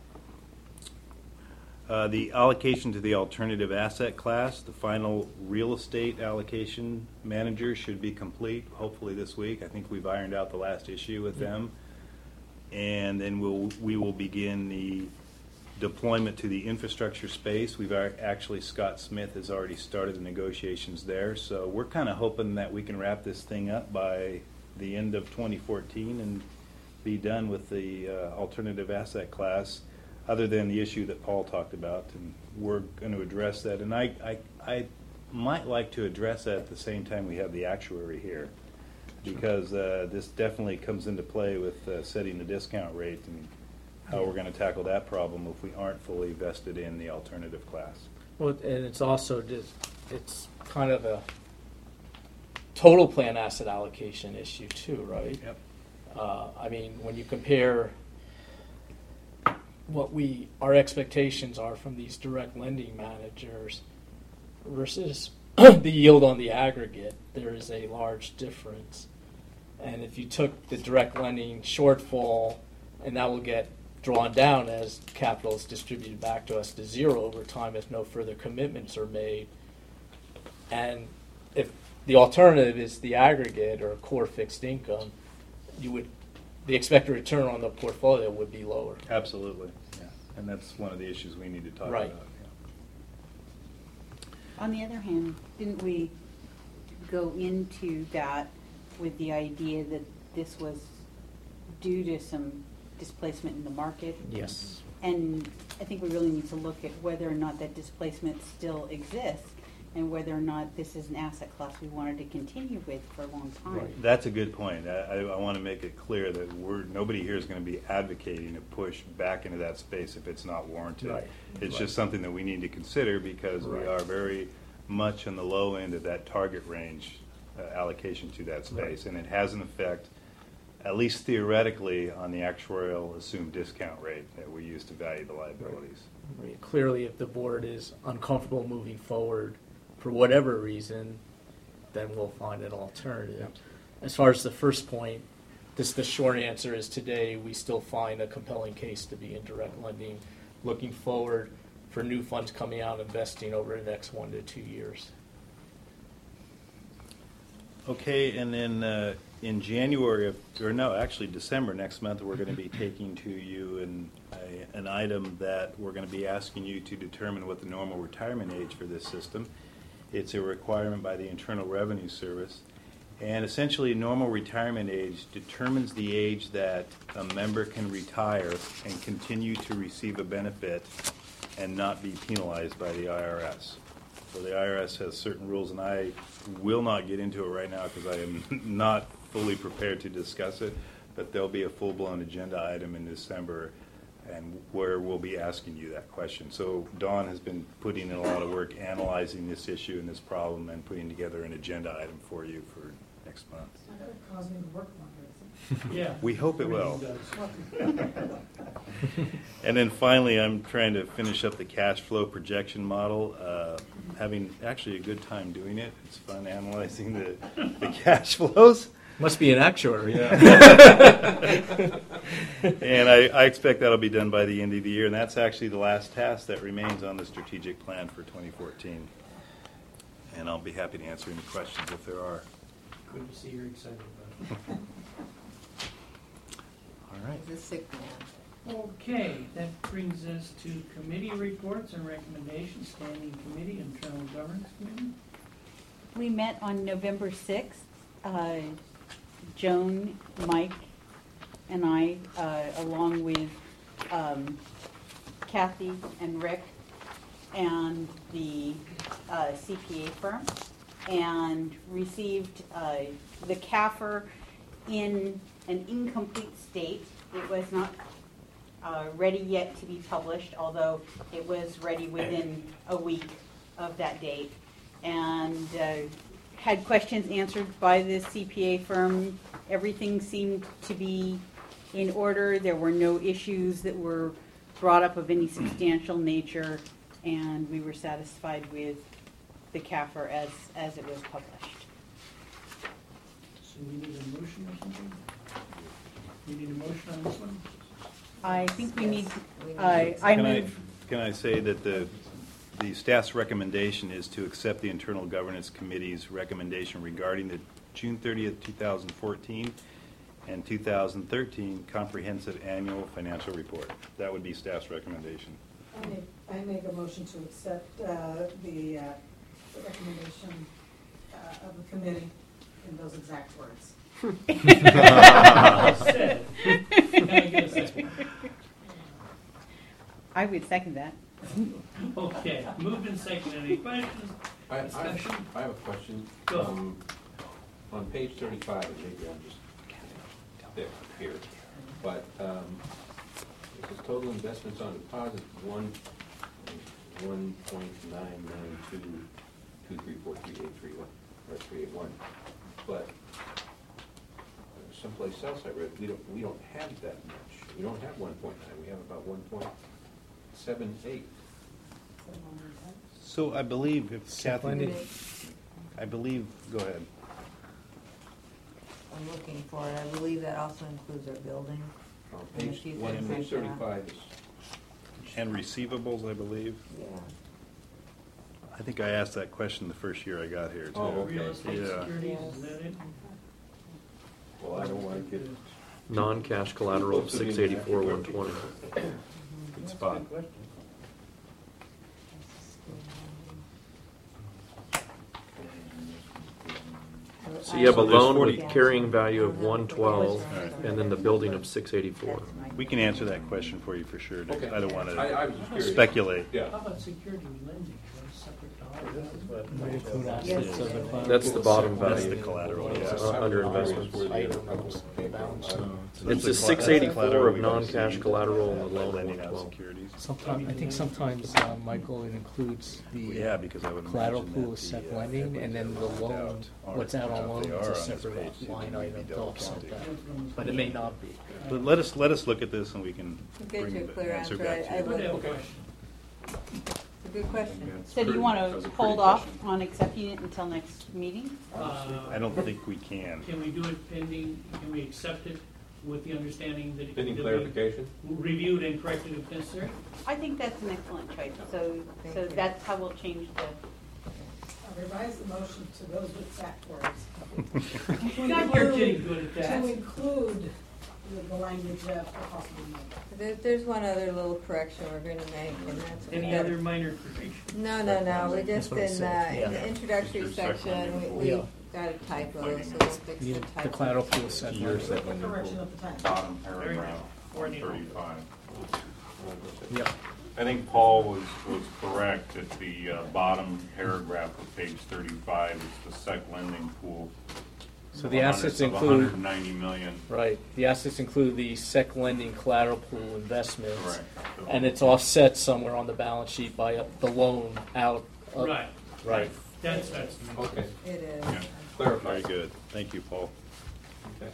Uh, the allocation to the alternative asset class, the final real estate allocation manager should be complete, hopefully this week. I think we've ironed out the last issue with them. And then we'll, we will begin the deployment to the infrastructure space. We've ar- actually, Scott Smith has already started the negotiations there. So we're kind of hoping that we can wrap this thing up by the end of twenty fourteen and be done with the uh, alternative asset class, other than the issue that Paul talked about. And we're going to address that. And I, I, I might like to address that at the same time we have the actuary here, because uh, this definitely comes into play with uh, setting the discount rate and how we're going to tackle that problem if we aren't fully vested in the alternative class. Well, and it's also just, it's kind of a total plan asset allocation issue too, right? Yep. Uh, I mean, when you compare what we, our expectations are from these direct lending managers versus the yield on the aggregate, there is a large difference. And if you took the direct lending shortfall, and that will get drawn down as capital is distributed back to us to zero over time if no further commitments are made. And if the alternative is the aggregate or core fixed income, you would, the expected return on the portfolio would be lower. Absolutely, yeah. And that's one of the issues we need to talk Right. about. On the other hand, didn't we go into that with the idea that this was due to some displacement in the market. Yes. And I think we really need to look at whether or not that displacement still exists and whether or not this is an asset class we wanted to continue with for a long time. That's a good point. I, I, I want to make it clear that we're, nobody here is going to be advocating to push back into that space if it's not warranted. Right. It's Right. just something that we need to consider because we Right. are very much on the low end of that target range uh, allocation to that space. And it has an effect, at least theoretically, on the actuarial assumed discount rate that we use to value the liabilities. I mean, clearly, if the board is uncomfortable moving forward for whatever reason, then we'll find an alternative. As far as the first point, this the short answer is today we still find a compelling case to be in direct lending, looking forward for new funds coming out investing over the next one to two years. Okay, and then uh, in January, of, or no, actually December next month, we're going to be taking to you an, a, an item that we're going to be asking you to determine what the normal retirement age for this system. It's a requirement by the Internal Revenue Service. And essentially, normal retirement age determines the age that a member can retire and continue to receive a benefit and not be penalized by the I R S. So the I R S has certain rules, and I will not get into it right now because I am not fully prepared to discuss it, but there'll be a full-blown agenda item in December and where we'll be asking you that question. So Dawn has been putting in a lot of work analyzing this issue and this problem and putting together an agenda item for you for next month. It's not going to cause me to work longer, is it? Yeah. We hope it will. Everything does. And then finally, I'm trying to finish up the cash flow projection model. Uh, having actually a good time doing it. It's fun analyzing the, the cash flows. Must be an actuary. Yeah. And I, I expect that'll be done by the end of the year. And that's actually the last task that remains on the strategic plan for twenty fourteen. And I'll be happy to answer any questions if there are. Good to see you're excited about it. All right. He's a sick man. Okay, that brings us to committee reports and recommendations. Standing Committee, Internal Governance Committee. We met on November sixth. Uh, Joan, Mike, and I, uh, along with um, Kathy and Rick and the uh, C P A firm, and received uh, the C A F R in an incomplete state. It was not uh, ready yet to be published, although it was ready within a week of that date. And uh, had questions answered by the C P A firm. Everything seemed to be in order. There were no issues that were brought up of any substantial nature, and we were satisfied with the C A F R as, as it was published. So we need a motion or something? We need a motion on this one? I think we need, uh, I Can I, move, can I say that the, the staff's recommendation is to accept the Internal Governance Committee's recommendation regarding the June thirtieth, two thousand fourteen and two thousand thirteen Comprehensive Annual Financial Report. That would be staff's recommendation. I make, I make a motion to accept uh, the uh, the recommendation uh, of the committee in those exact words. I said. Can I get a second? I would second that. Okay, moved and seconded. Any questions? I, I, Discussion? I have a question. Go. Um, on page thirty-five, and maybe I'm just there, here, but um, it says total investments on deposits one one point nine nine two two three four three eight three one or three eight one, but someplace else I read we don't we don't have that much. We don't have one point nine. We have about one point seven eight. So I believe if Kathy, Plenty. I believe, go ahead. I'm looking for it. I believe that also includes our building. On And a page few one, things page like that. thirty-five is And receivables, I believe. Yeah. I think I asked that question the first year I got here, too. Oh, real estate Yeah. securities, is that it? well, I don't want to get Non-cash collateral of six eighty-four, one twenty. Good spot. So you have a So there's loan with forty carrying value of one twelve, and then the building of six eighty-four. We can answer that question for you for sure. Dick. Okay. I don't want I- I was just to curious. speculate. Yeah. How about security lending, a separate dollar? Might include assets of the collateral. That's the bottom That's value. the collateral, Uh, yeah. under investments. Items, balance sheet. It's a the six collateral eighty-four of we non-cash received, collateral and uh, the loan of lending one out twelve. securities. Sometimes, I think sometimes, uh, Michael, it includes the Yeah, because I would collateral imagine pool that is the, sec uh, lending, equities and then that the are loan, out are- what's out on if loan they is are a on this separate page, it line may be item to double offset counted. that. But it may not be. But let us, let us look at this and we can We'll get bring you a the clear answer answer. back to I- I you. Good to have a Okay. question. It's a good question. So do you want to hold off on accepting it until next meeting? Uh, I don't think we can. Can we do it pending, can we accept it with the understanding that it can Pending be clarification? reviewed and corrected if necessary? I think that's an excellent choice, so, Thank so you. that's how we'll change the, I'll revise the motion to those with exact words. To God, you're include- getting good at that. To include the- the language of a possible number. There, there's one other little correction we're gonna make, and that's. we Any gotta- other minor correction? No, no, no, we just, what it in, says, uh, in yeah. the introductory It's your section, second we, we Yeah. got a typo, so we'll fix the The typo. the collateral pool is set. Your lending. second Correction of the time. bottom There you paragraph, go. one thirty-five. Yep. I think Paul was, was correct at the uh, bottom paragraph of page thirty-five, it's the sec lending pool. So the assets Of include, one hundred ninety million. right, the assets include the sec lending collateral pool investments. Correct. And it's offset somewhere on the balance sheet by uh, the loan out. of- Right. Right. That's, that's. Okay. It is. Yeah. Clarify. Very good. Thank you, Paul. Okay.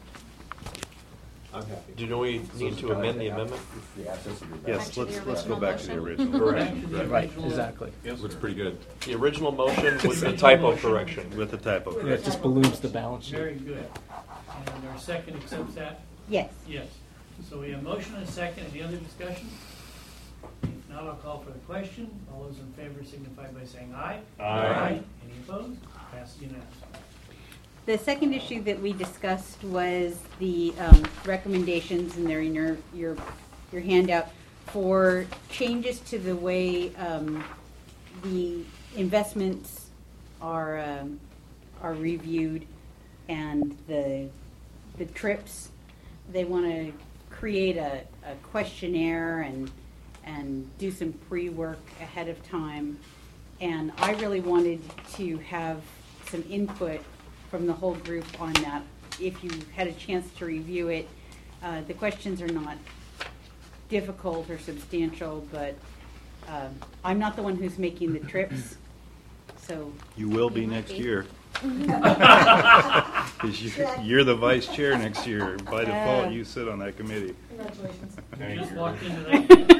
I'm happy. Do you know we need to amend the amendment? Yes, Back to let's, the let's go original back to the motion? original. Correct. Back to the Right, original- exactly. Looks pretty good. The original motion with the typo correction. With the typo. Yeah, it just balloons the balance sheet. Very good. And our second accepts that? yes. Yes. So we have motion and a second. Any other discussion? If not, I'll call for the question. All those in favor signify by saying aye. Aye. Any opposed? Passes unanimously. The second issue that we discussed was the um, recommendations, and they're in your, your, your handout, for changes to the way um, the investments are, um, are reviewed and the, the trips. They want to create a, a questionnaire and, and do some pre-work ahead of time. And I really wanted to have some input from the whole group on that. If you had a chance to review it, uh, the questions are not difficult or substantial, but um, I'm not the one who's making the trips, so. You will be You might next be. year. Because you're, you're the vice chair next year. By default, Uh. you sit on that committee. Congratulations. You just walked into that.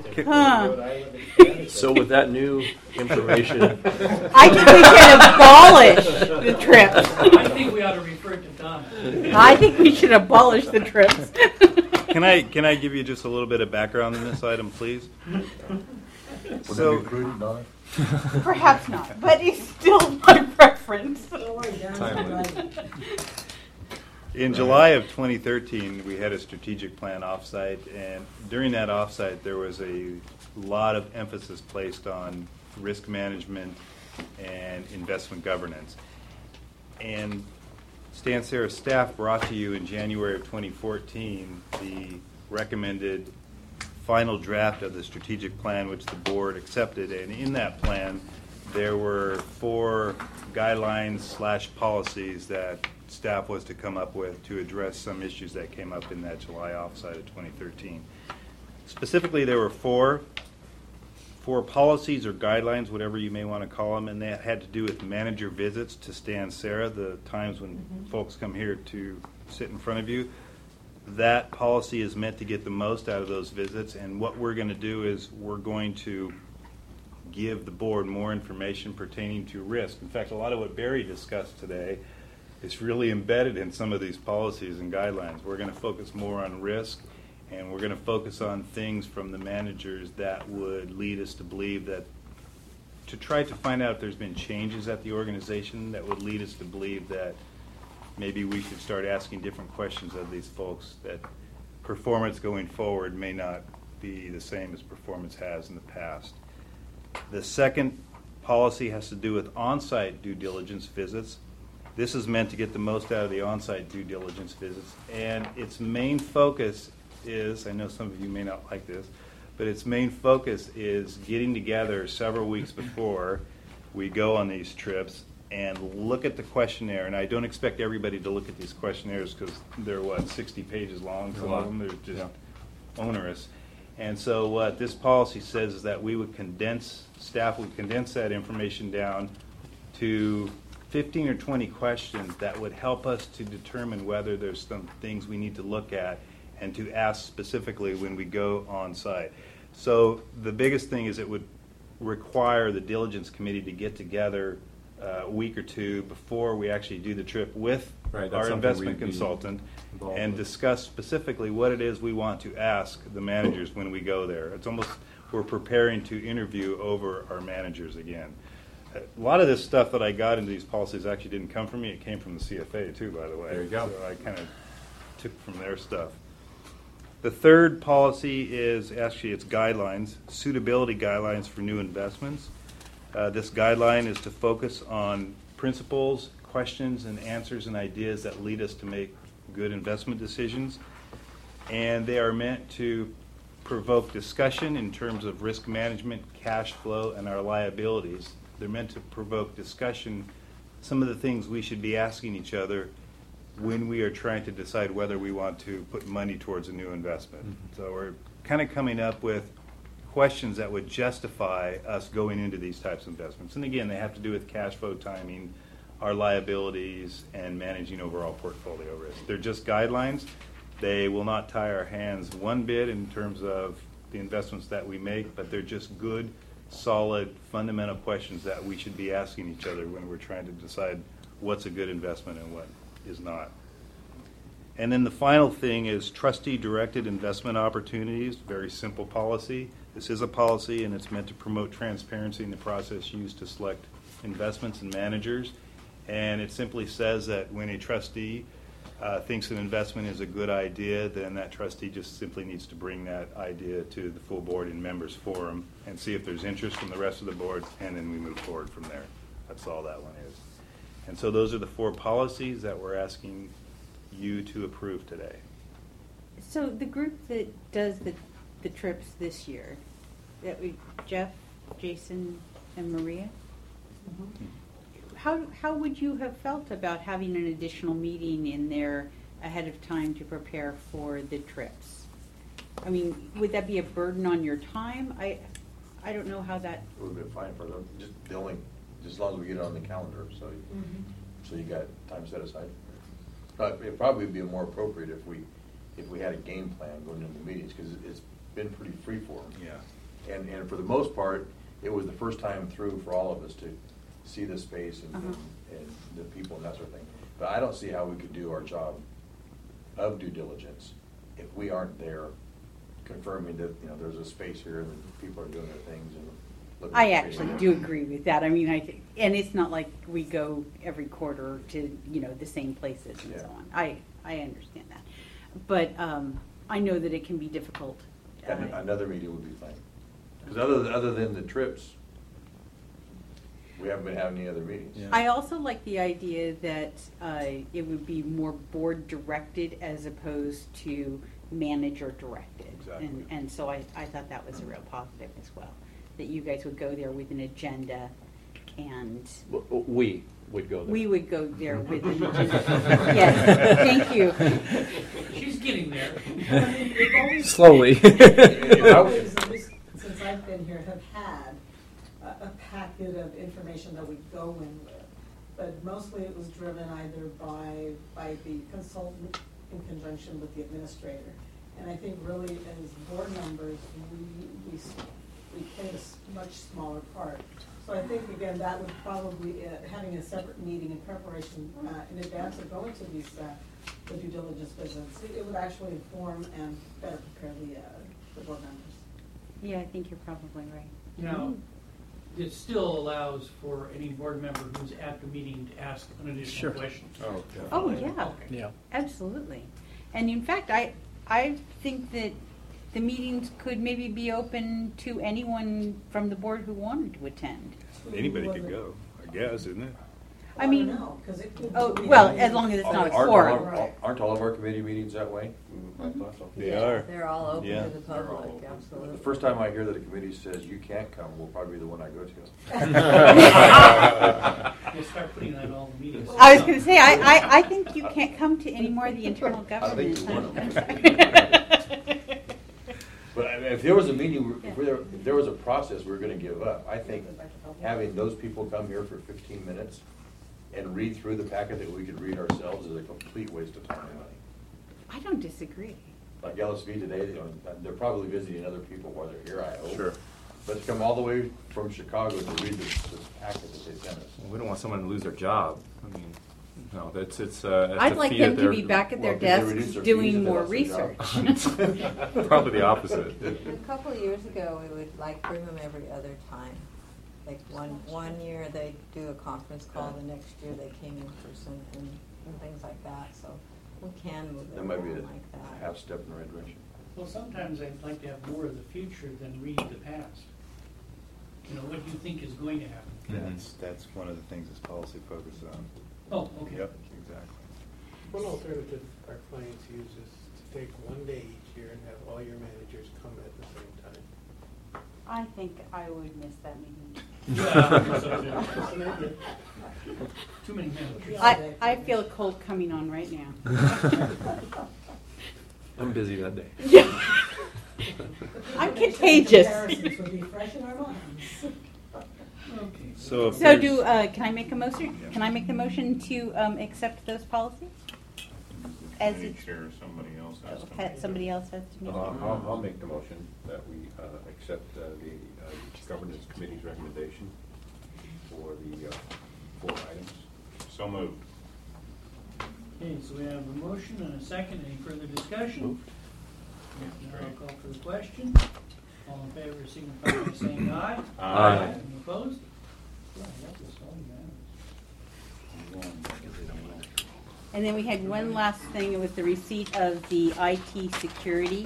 Huh. So with that new information, I think we should abolish the trips. I think we ought to refer it to Donna. I think we should abolish the trips. Can I, can I give you just a little bit of background on this item, please? So, Perhaps not, but it's still my preference. Don't worry, Darren's right. in July of twenty thirteen, we had a strategic plan offsite, and during that offsite, there was a lot of emphasis placed on risk management and investment governance. And Stan Sarah's staff brought to you in January of twenty fourteen the recommended final draft of the strategic plan, which the board accepted. And in that plan, there were four guidelines slash policies that staff was to come up with to address some issues that came up in that July offsite of twenty thirteen. Specifically, there were four, four policies or guidelines, whatever you may want to call them, and that had to do with manager visits to Stan Sarah, the times when folks come here to sit in front of you. That policy is meant to get the most out of those visits, and what we're going to do is we're going to give the board more information pertaining to risk. In fact, a lot of what Barry discussed today is really embedded in some of these policies and guidelines. We're going to focus more on risk, and we're going to focus on things from the managers that would lead us to believe that, to try to find out if there's been changes at the organization that would lead us to believe that maybe we should start asking different questions of these folks, that performance going forward may not be the same as performance has in the past. The second policy has to do with on-site due diligence visits. This is meant to get the most out of the on-site due diligence visits, and its main focus is, I know some of you may not like this, but its main focus is getting together several weeks before we go on these trips and look at the questionnaire. And I don't expect everybody to look at these questionnaires because they're, what, sixty pages long, some of them, they're just onerous. And so what this policy says is that we would condense, staff would condense that information down to fifteen or twenty questions that would help us to determine whether there's some things we need to look at and to ask specifically when we go on site. So the biggest thing is it would require the diligence committee to get together uh, a week or two before we actually do the trip with Right, that's our something investment we'd be consultant involved and with. discuss specifically what it is we want to ask the managers when we go there. It's almost, we're preparing to interview over our managers again. A lot of this stuff that I got into these policies actually didn't come from me. It came from the C F A too, by the way. There you go. So I kind of took from their stuff. The third policy is actually its guidelines, suitability guidelines for new investments. Uh, this guideline is to focus on principles, questions, and answers and ideas that lead us to make good investment decisions. And they are meant to provoke discussion in terms of risk management, cash flow, and our liabilities. They're meant to provoke discussion, some of the things we should be asking each other when we are trying to decide whether we want to put money towards a new investment. Mm-hmm. So we're kind of coming up with questions that would justify us going into these types of investments. And again, they have to do with cash flow timing, our liabilities, and managing overall portfolio risk. They're just guidelines. They will not tie our hands one bit in terms of the investments that we make, but they're just good, solid, fundamental questions that we should be asking each other when we're trying to decide what's a good investment and what is not. And then the final thing is trustee-directed investment opportunities, very simple policy. This is a policy, and it's meant to promote transparency in the process used to select investments and managers. And it simply says that when a trustee uh, thinks an investment is a good idea, then that trustee just simply needs to bring that idea to the full board in members forum and see if there's interest from the rest of the board, and then we move forward from there. That's all that one is. And so those are the four policies that we're asking you to approve today. So the group that does the, the trips this year, that we, Jeff, Jason, and Maria, Mm-hmm. how, how would you have felt about having an additional meeting in there ahead of time to prepare for the trips? I mean, would that be a burden on your time? I, I don't know how that. It would have been fine for them, just the only, just as long as we get it on the calendar, so, Mhm. so you got time set aside. But it'd probably be more appropriate if we, if we had a game plan going into the meetings, because it's been pretty freeform. Yeah. And, and for the most part, it was the first time through for all of us to see the space and, Uh-huh. and, and the people and that sort of thing. But I don't see how we could do our job of due diligence if we aren't there confirming that, you know, there's a space here and that people are doing their things and looking I at actually trading. do agree with that. I mean, I think, and it's not like we go every quarter to, you know, the same places and Yeah. so on. I, I understand that. But um, I know that it can be difficult. And uh, another meeting would be fine. Because other, other than the trips, we haven't been having any other meetings. I also like the idea that uh, it would be more board directed as opposed to manager directed. Exactly. And, and so I, I thought that was a real positive as well, that you guys would go there with an agenda and W- We would go there. we would go there with an agenda. Yes, thank you. She's getting there. I mean, we've always- Slowly. We've always, at least since I've been here, have had a, a packet of information that we go in with. But mostly it was driven either by, by the consultant in conjunction with the administrator. And I think really as board members, we, we, s- we played a s- much smaller part. So I think, again, that would probably, uh, having a separate meeting in preparation uh, in advance of going to these uh, the due diligence visits, it it would actually inform and better prepare the, uh, the board members. Yeah, I think you're probably right. Now, it still allows for any board member who's at the meeting to ask an additional Sure. question. Oh, Oh, yeah. Okay. Yeah. Absolutely. And in fact, I, I think that the meetings could maybe be open to anyone from the board who wanted to attend. Anybody could go, I guess, isn't it? I mean, No, 'cause it could oh, be- well, as long as it's not a Aren't all quorum. of our- Aren't all of our committee meetings that way? I thought so. They Yeah, are. They're all open Yeah. to the They're all public, open. absolutely. The first time I hear that a committee says you can't come will probably be the one I go to. We'll start putting that in all the meetings. I was going to say, I, I, I think you can't come to any more of the internal I think government. you But I mean, if there was a meeting, if there, if there was a process we were gonna give up, I think having those people come here for fifteen minutes and read through the packet that we could read ourselves is a complete waste of time and money. I don't disagree. Like L S V today, you know, they're probably visiting other people while they're here, I hope. Sure. But to come all the way from Chicago to read this, this packet that they sent us. Well, we don't want someone to lose their job. I mean, no, that's, it's, uh. that's I'd a like fee them that to they're- be back at their Well, if they reduce desks their fees, doing then more that's their research. job. Probably the opposite. A couple of years ago, we would like bring them every other time. Like one, one year they do a conference call, the next year they came in person and, and things like that, so we can move it That might be around a like that. half step in the right direction. Well, sometimes I'd like to have more of the future than read the past. You know, what do you think is going to happen? That's, that's one of the things this policy focuses on. Oh, okay. Yep, exactly. One alternative our clients use is to take one day each year and have all your managers come at the same time. I think I would miss that meeting. Yeah. Too many managers. I, I feel a cold coming on right now. I'm busy that day. Yeah. I'm contagious. Comparisons would be fresh in our minds. Okay. So if So there's- do, uh, can I make a motion, can I make the motion to, um, accept those policies? As Committee it's- chair, somebody else has to Okay, make it. somebody else has to make Uh, it. I'll, I'll make the motion that we uh, accept uh, the uh, governance committee's recommendation for the uh, four items. So moved. Okay, so we have a motion and a second. Any further discussion? If not, I'll call for the question. All in favor, signify by saying aye. Aye. Any opposed? Yeah, that was all unanimous. And then we had one last thing, it was the receipt of the I T security.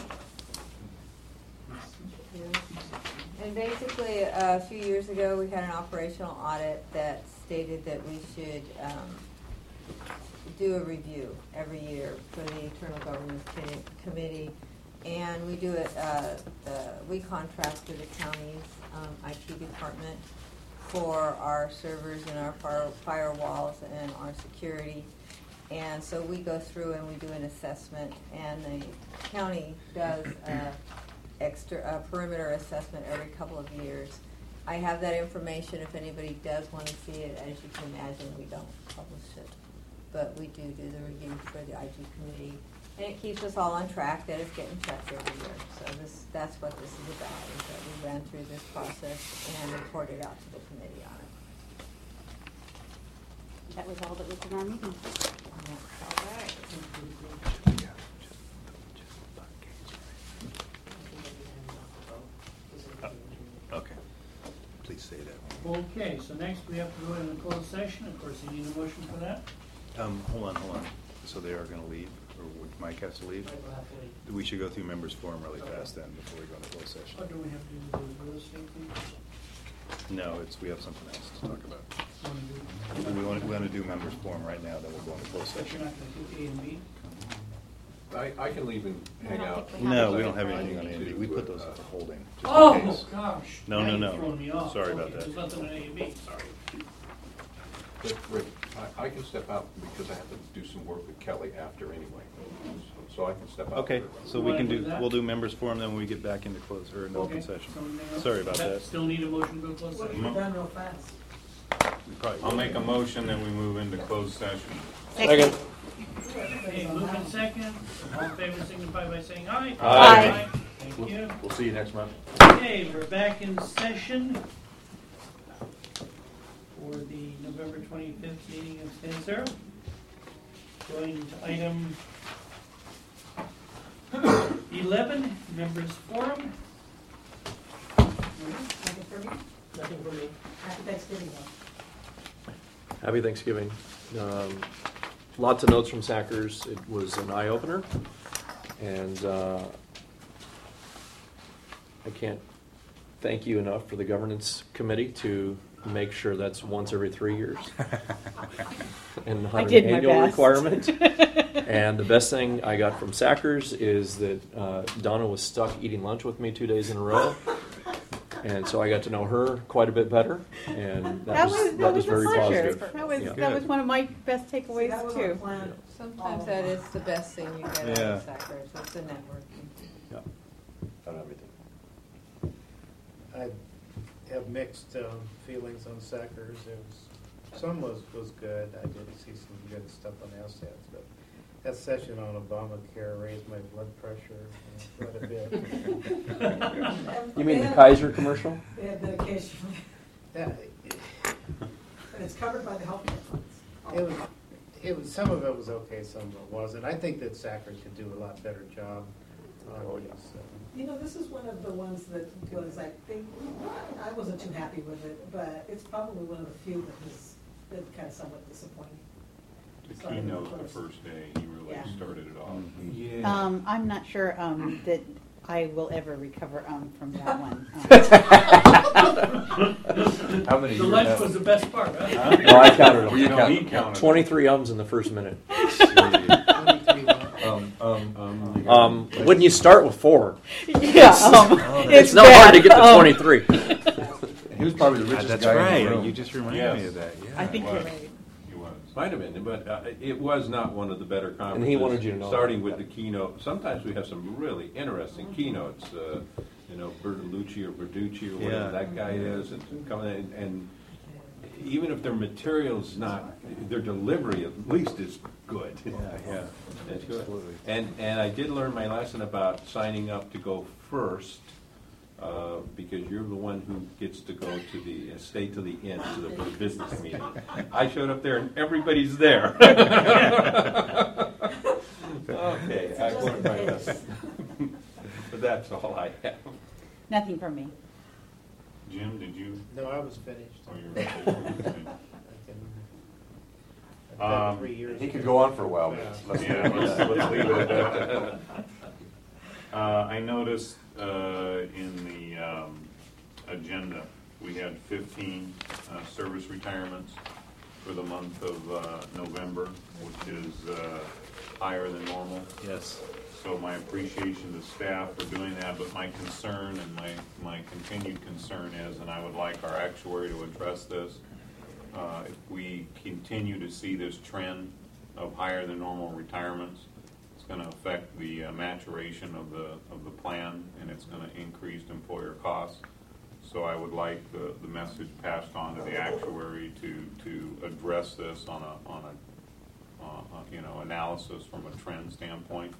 And basically, uh, a few years ago, we had an operational audit that stated that we should um, do a review every year for the Internal Governance Committee- Committee. And we do it, uh, the- we contract with the county's um, I T department for our servers and our fire- firewalls and our security. And so we go through and we do an assessment, and the county does a extra a perimeter assessment every couple of years. I have that information if anybody does want to see it. As you can imagine, we don't publish it, but we do do the review for the I T committee, and it keeps us all on track that it's getting checked every year. So this that's what this is about, is that we ran through this process and reported out to the committee on it. That was all that was in our meeting. And that's all right. Okay. Please say that. Okay, so next we have to go into closed session. Of course, you need a motion for that. Um, hold on, hold on. So they are gonna leave, or would Mike has to leave? We should go through members forum really fast then before we go into closed What session. do we have to do with the real estate thing? No, it's, we have something else to talk about. Wanna do- We want, we want to do members forum right now, then we'll go into closed But you're session. not gonna do A and B? I, I can leave and hang I don't out. think we have No, it. we don't have anything on A and B. We put those up for holding, just in Oh, case. gosh. No, Now no, you're no. throwing me off. Sorry about Okay, that. There's nothing on A and B, sorry. But Rick, I, I can step out because I have to do some work with Kelly after anyway. So I can step out. Okay, for- so we can Wanna do do, that? we'll do members forum then when we get back into close, or in open Okay, session. something else? Sorry about that. Still need a motion to go closed Well, session? you've done real fast. We probably I'll make a motion that we move into closed session. Second. Okay, move in second. All in favor, signify by saying aye. Aye. Thank you. We'll see you next month. Okay, we're back in session for the November twenty-fifth meeting of Stansera. Going to item eleven, members forum. Nothing for me? Nothing for me. Happy Thanksgiving, though. Happy Thanksgiving. Um, Lots of notes from Sackers. It was an eye-opener, and uh, I can't thank you enough for the governance committee to make sure that's once every three years. And not I an did my annual best. requirement. And the best thing I got from Sackers is that uh, Donna was stuck eating lunch with me two days in a row. And so I got to know her quite a bit better, and that, That was, was, that that was was a very pleasure. positive. That was, Yeah. that was one of my best See, takeaways that was our too. plan. Sometimes that is the best thing you get out Yeah. of Sackers, it's the networking. Yeah. Out of everything. I have mixed um, feelings on Sackers. It was, some was, was good. I did see some good stuff on assets, but that session on Obamacare raised my blood pressure uh, quite a bit. You mean the Kaiser commercial? They have medication. Yeah, And it's covered by the health care funds. it was, it was, some of it was okay, some of it wasn't. I think that Sackers could do a lot better job on these. uh, You know, this is one of the ones that goes, I think, I wasn't too happy with it, but it's probably one of the few that has been kind of somewhat disappointing. The Started keynote the first. first day, he really Yeah. started it off. Yeah. Um, I'm not sure um, that I will ever recover um, from that one. Um, How many The years lunch have- was the best part, huh? No, I counted them. You know, he counted. twenty-three ums in the first minute. Um, um, um. Um, when you start with four, yeah, um, it's, it's not hard bad. to get to Um, twenty-three. He was probably the richest That's guy in right. the room. You just reminded Yes. me of that. Yeah. I think It you're was. right. He was. Might have been, but uh, it was not one of the better conferences. And he wanted you to know Starting that. with the keynote, sometimes we have some really interesting keynotes. Uh, you know, Bertolucci or Verducci or whatever Yeah. that guy is, and coming in, and even if their material's not, their delivery at least is good. Yeah, yeah. That's good. Absolutely. And and I did learn my lesson about signing up to go first. Uh, because you're the one who gets to go to the, uh, stay to the end to the, for the business meeting. I showed up there and everybody's there. Okay, I learned my lesson. But that's all I have. Nothing from me. Jim, did you? No, I was finished. Oh, you were finished. I can- I've done Um, three years. He could go on for a while, but Yeah. let's, Yeah, let's, let's, let's leave it at that. Uh, I noticed, uh, in the, um, agenda, we had fifteen, uh, service retirements for the month of, uh, November, which is, uh, higher than normal. Yes. So my appreciation to staff for doing that, but my concern and my, my continued concern is, and I would like our actuary to address this, uh, if we continue to see this trend of higher than normal retirements, it's gonna affect the uh, maturation of the, of the plan, and it's gonna increase employer costs. So I would like the, the message passed on to the actuary to, to address this on a, on a, uh, uh, you know, analysis from a trend standpoint,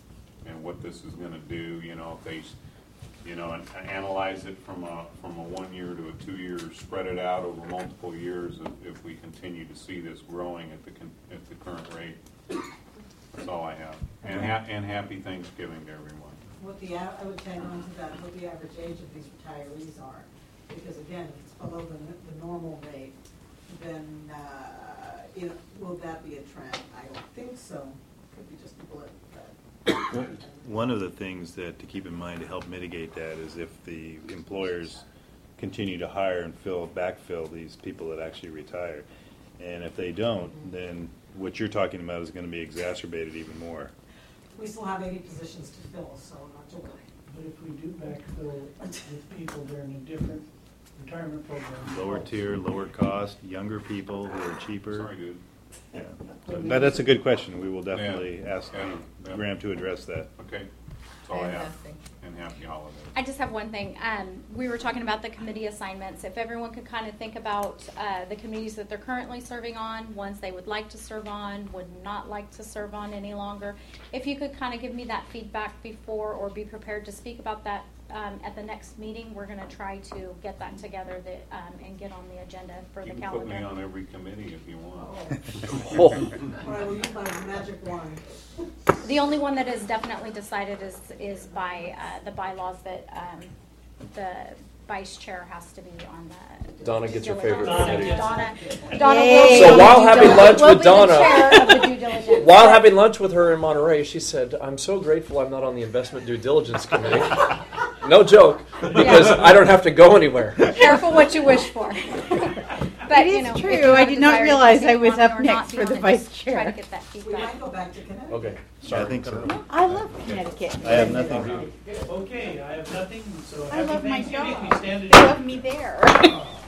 and what this is gonna do, you know, if they, s- you know, and and analyze it from a, from a one-year to a two-year, spread it out over multiple years, if, if we continue to see this growing at the, con- at the current rate. That's all I have. And ha- and happy Thanksgiving to everyone. What the, a- I would tag on to that, what the average age of these retirees are. Because again, if it's below the, the normal rate, then, uh, you know, will that be a trend? I don't think so. Could be just a blip, but. One of the things that to keep in mind to help mitigate that is if the employers continue to hire and fill, backfill these people that actually retire. And if they don't, then what you're talking about is going to be exacerbated even more. We still have eighty positions to fill, so I'm not sure. But if we do backfill with people, they're in a different retirement program. Lower tier, lower cost, younger people who are cheaper. Sorry, dude. Yeah. So that, that's a good question. We will definitely Yeah. ask Yeah. Yeah. Graham to address that. Okay, that's all I have. Fantastic. And happy holidays. I just have one thing. Um, we were talking about the committee assignments. If everyone could kind of think about uh, the committees that they're currently serving on, ones they would like to serve on, would not like to serve on any longer. If you could kind of give me that feedback before, or be prepared to speak about that um, at the next meeting, we're going to try to get that together that, um, and get on the agenda for You the can put calendar. me on every committee if you want. Oh. All right, we'll use my magic wand. The only one that is definitely decided is is by uh, the bylaws that um, the vice chair has to be on the. Donna gets her due favorite diligence. committee. Donna, Donna will Yay. be So on while the having due lunch dil- will with be Donna- the chair of the due diligence. While having lunch with her in Monterey, she said, "I'm so grateful I'm not on the investment due diligence committee." No joke, because Yeah. I don't have to go anywhere. Careful what you wish for. But, It you is know, if true. you have I a did not desire to realize I continue was on up or not next be for on the it, vice just Try to chair. get that We feedback. might go back to Connecticut. Okay, I sorry. think so. No, I love Connecticut. I have nothing. Okay, I have nothing, so I happy love my Thanksgiving. job. We stand They adjourned. love me there.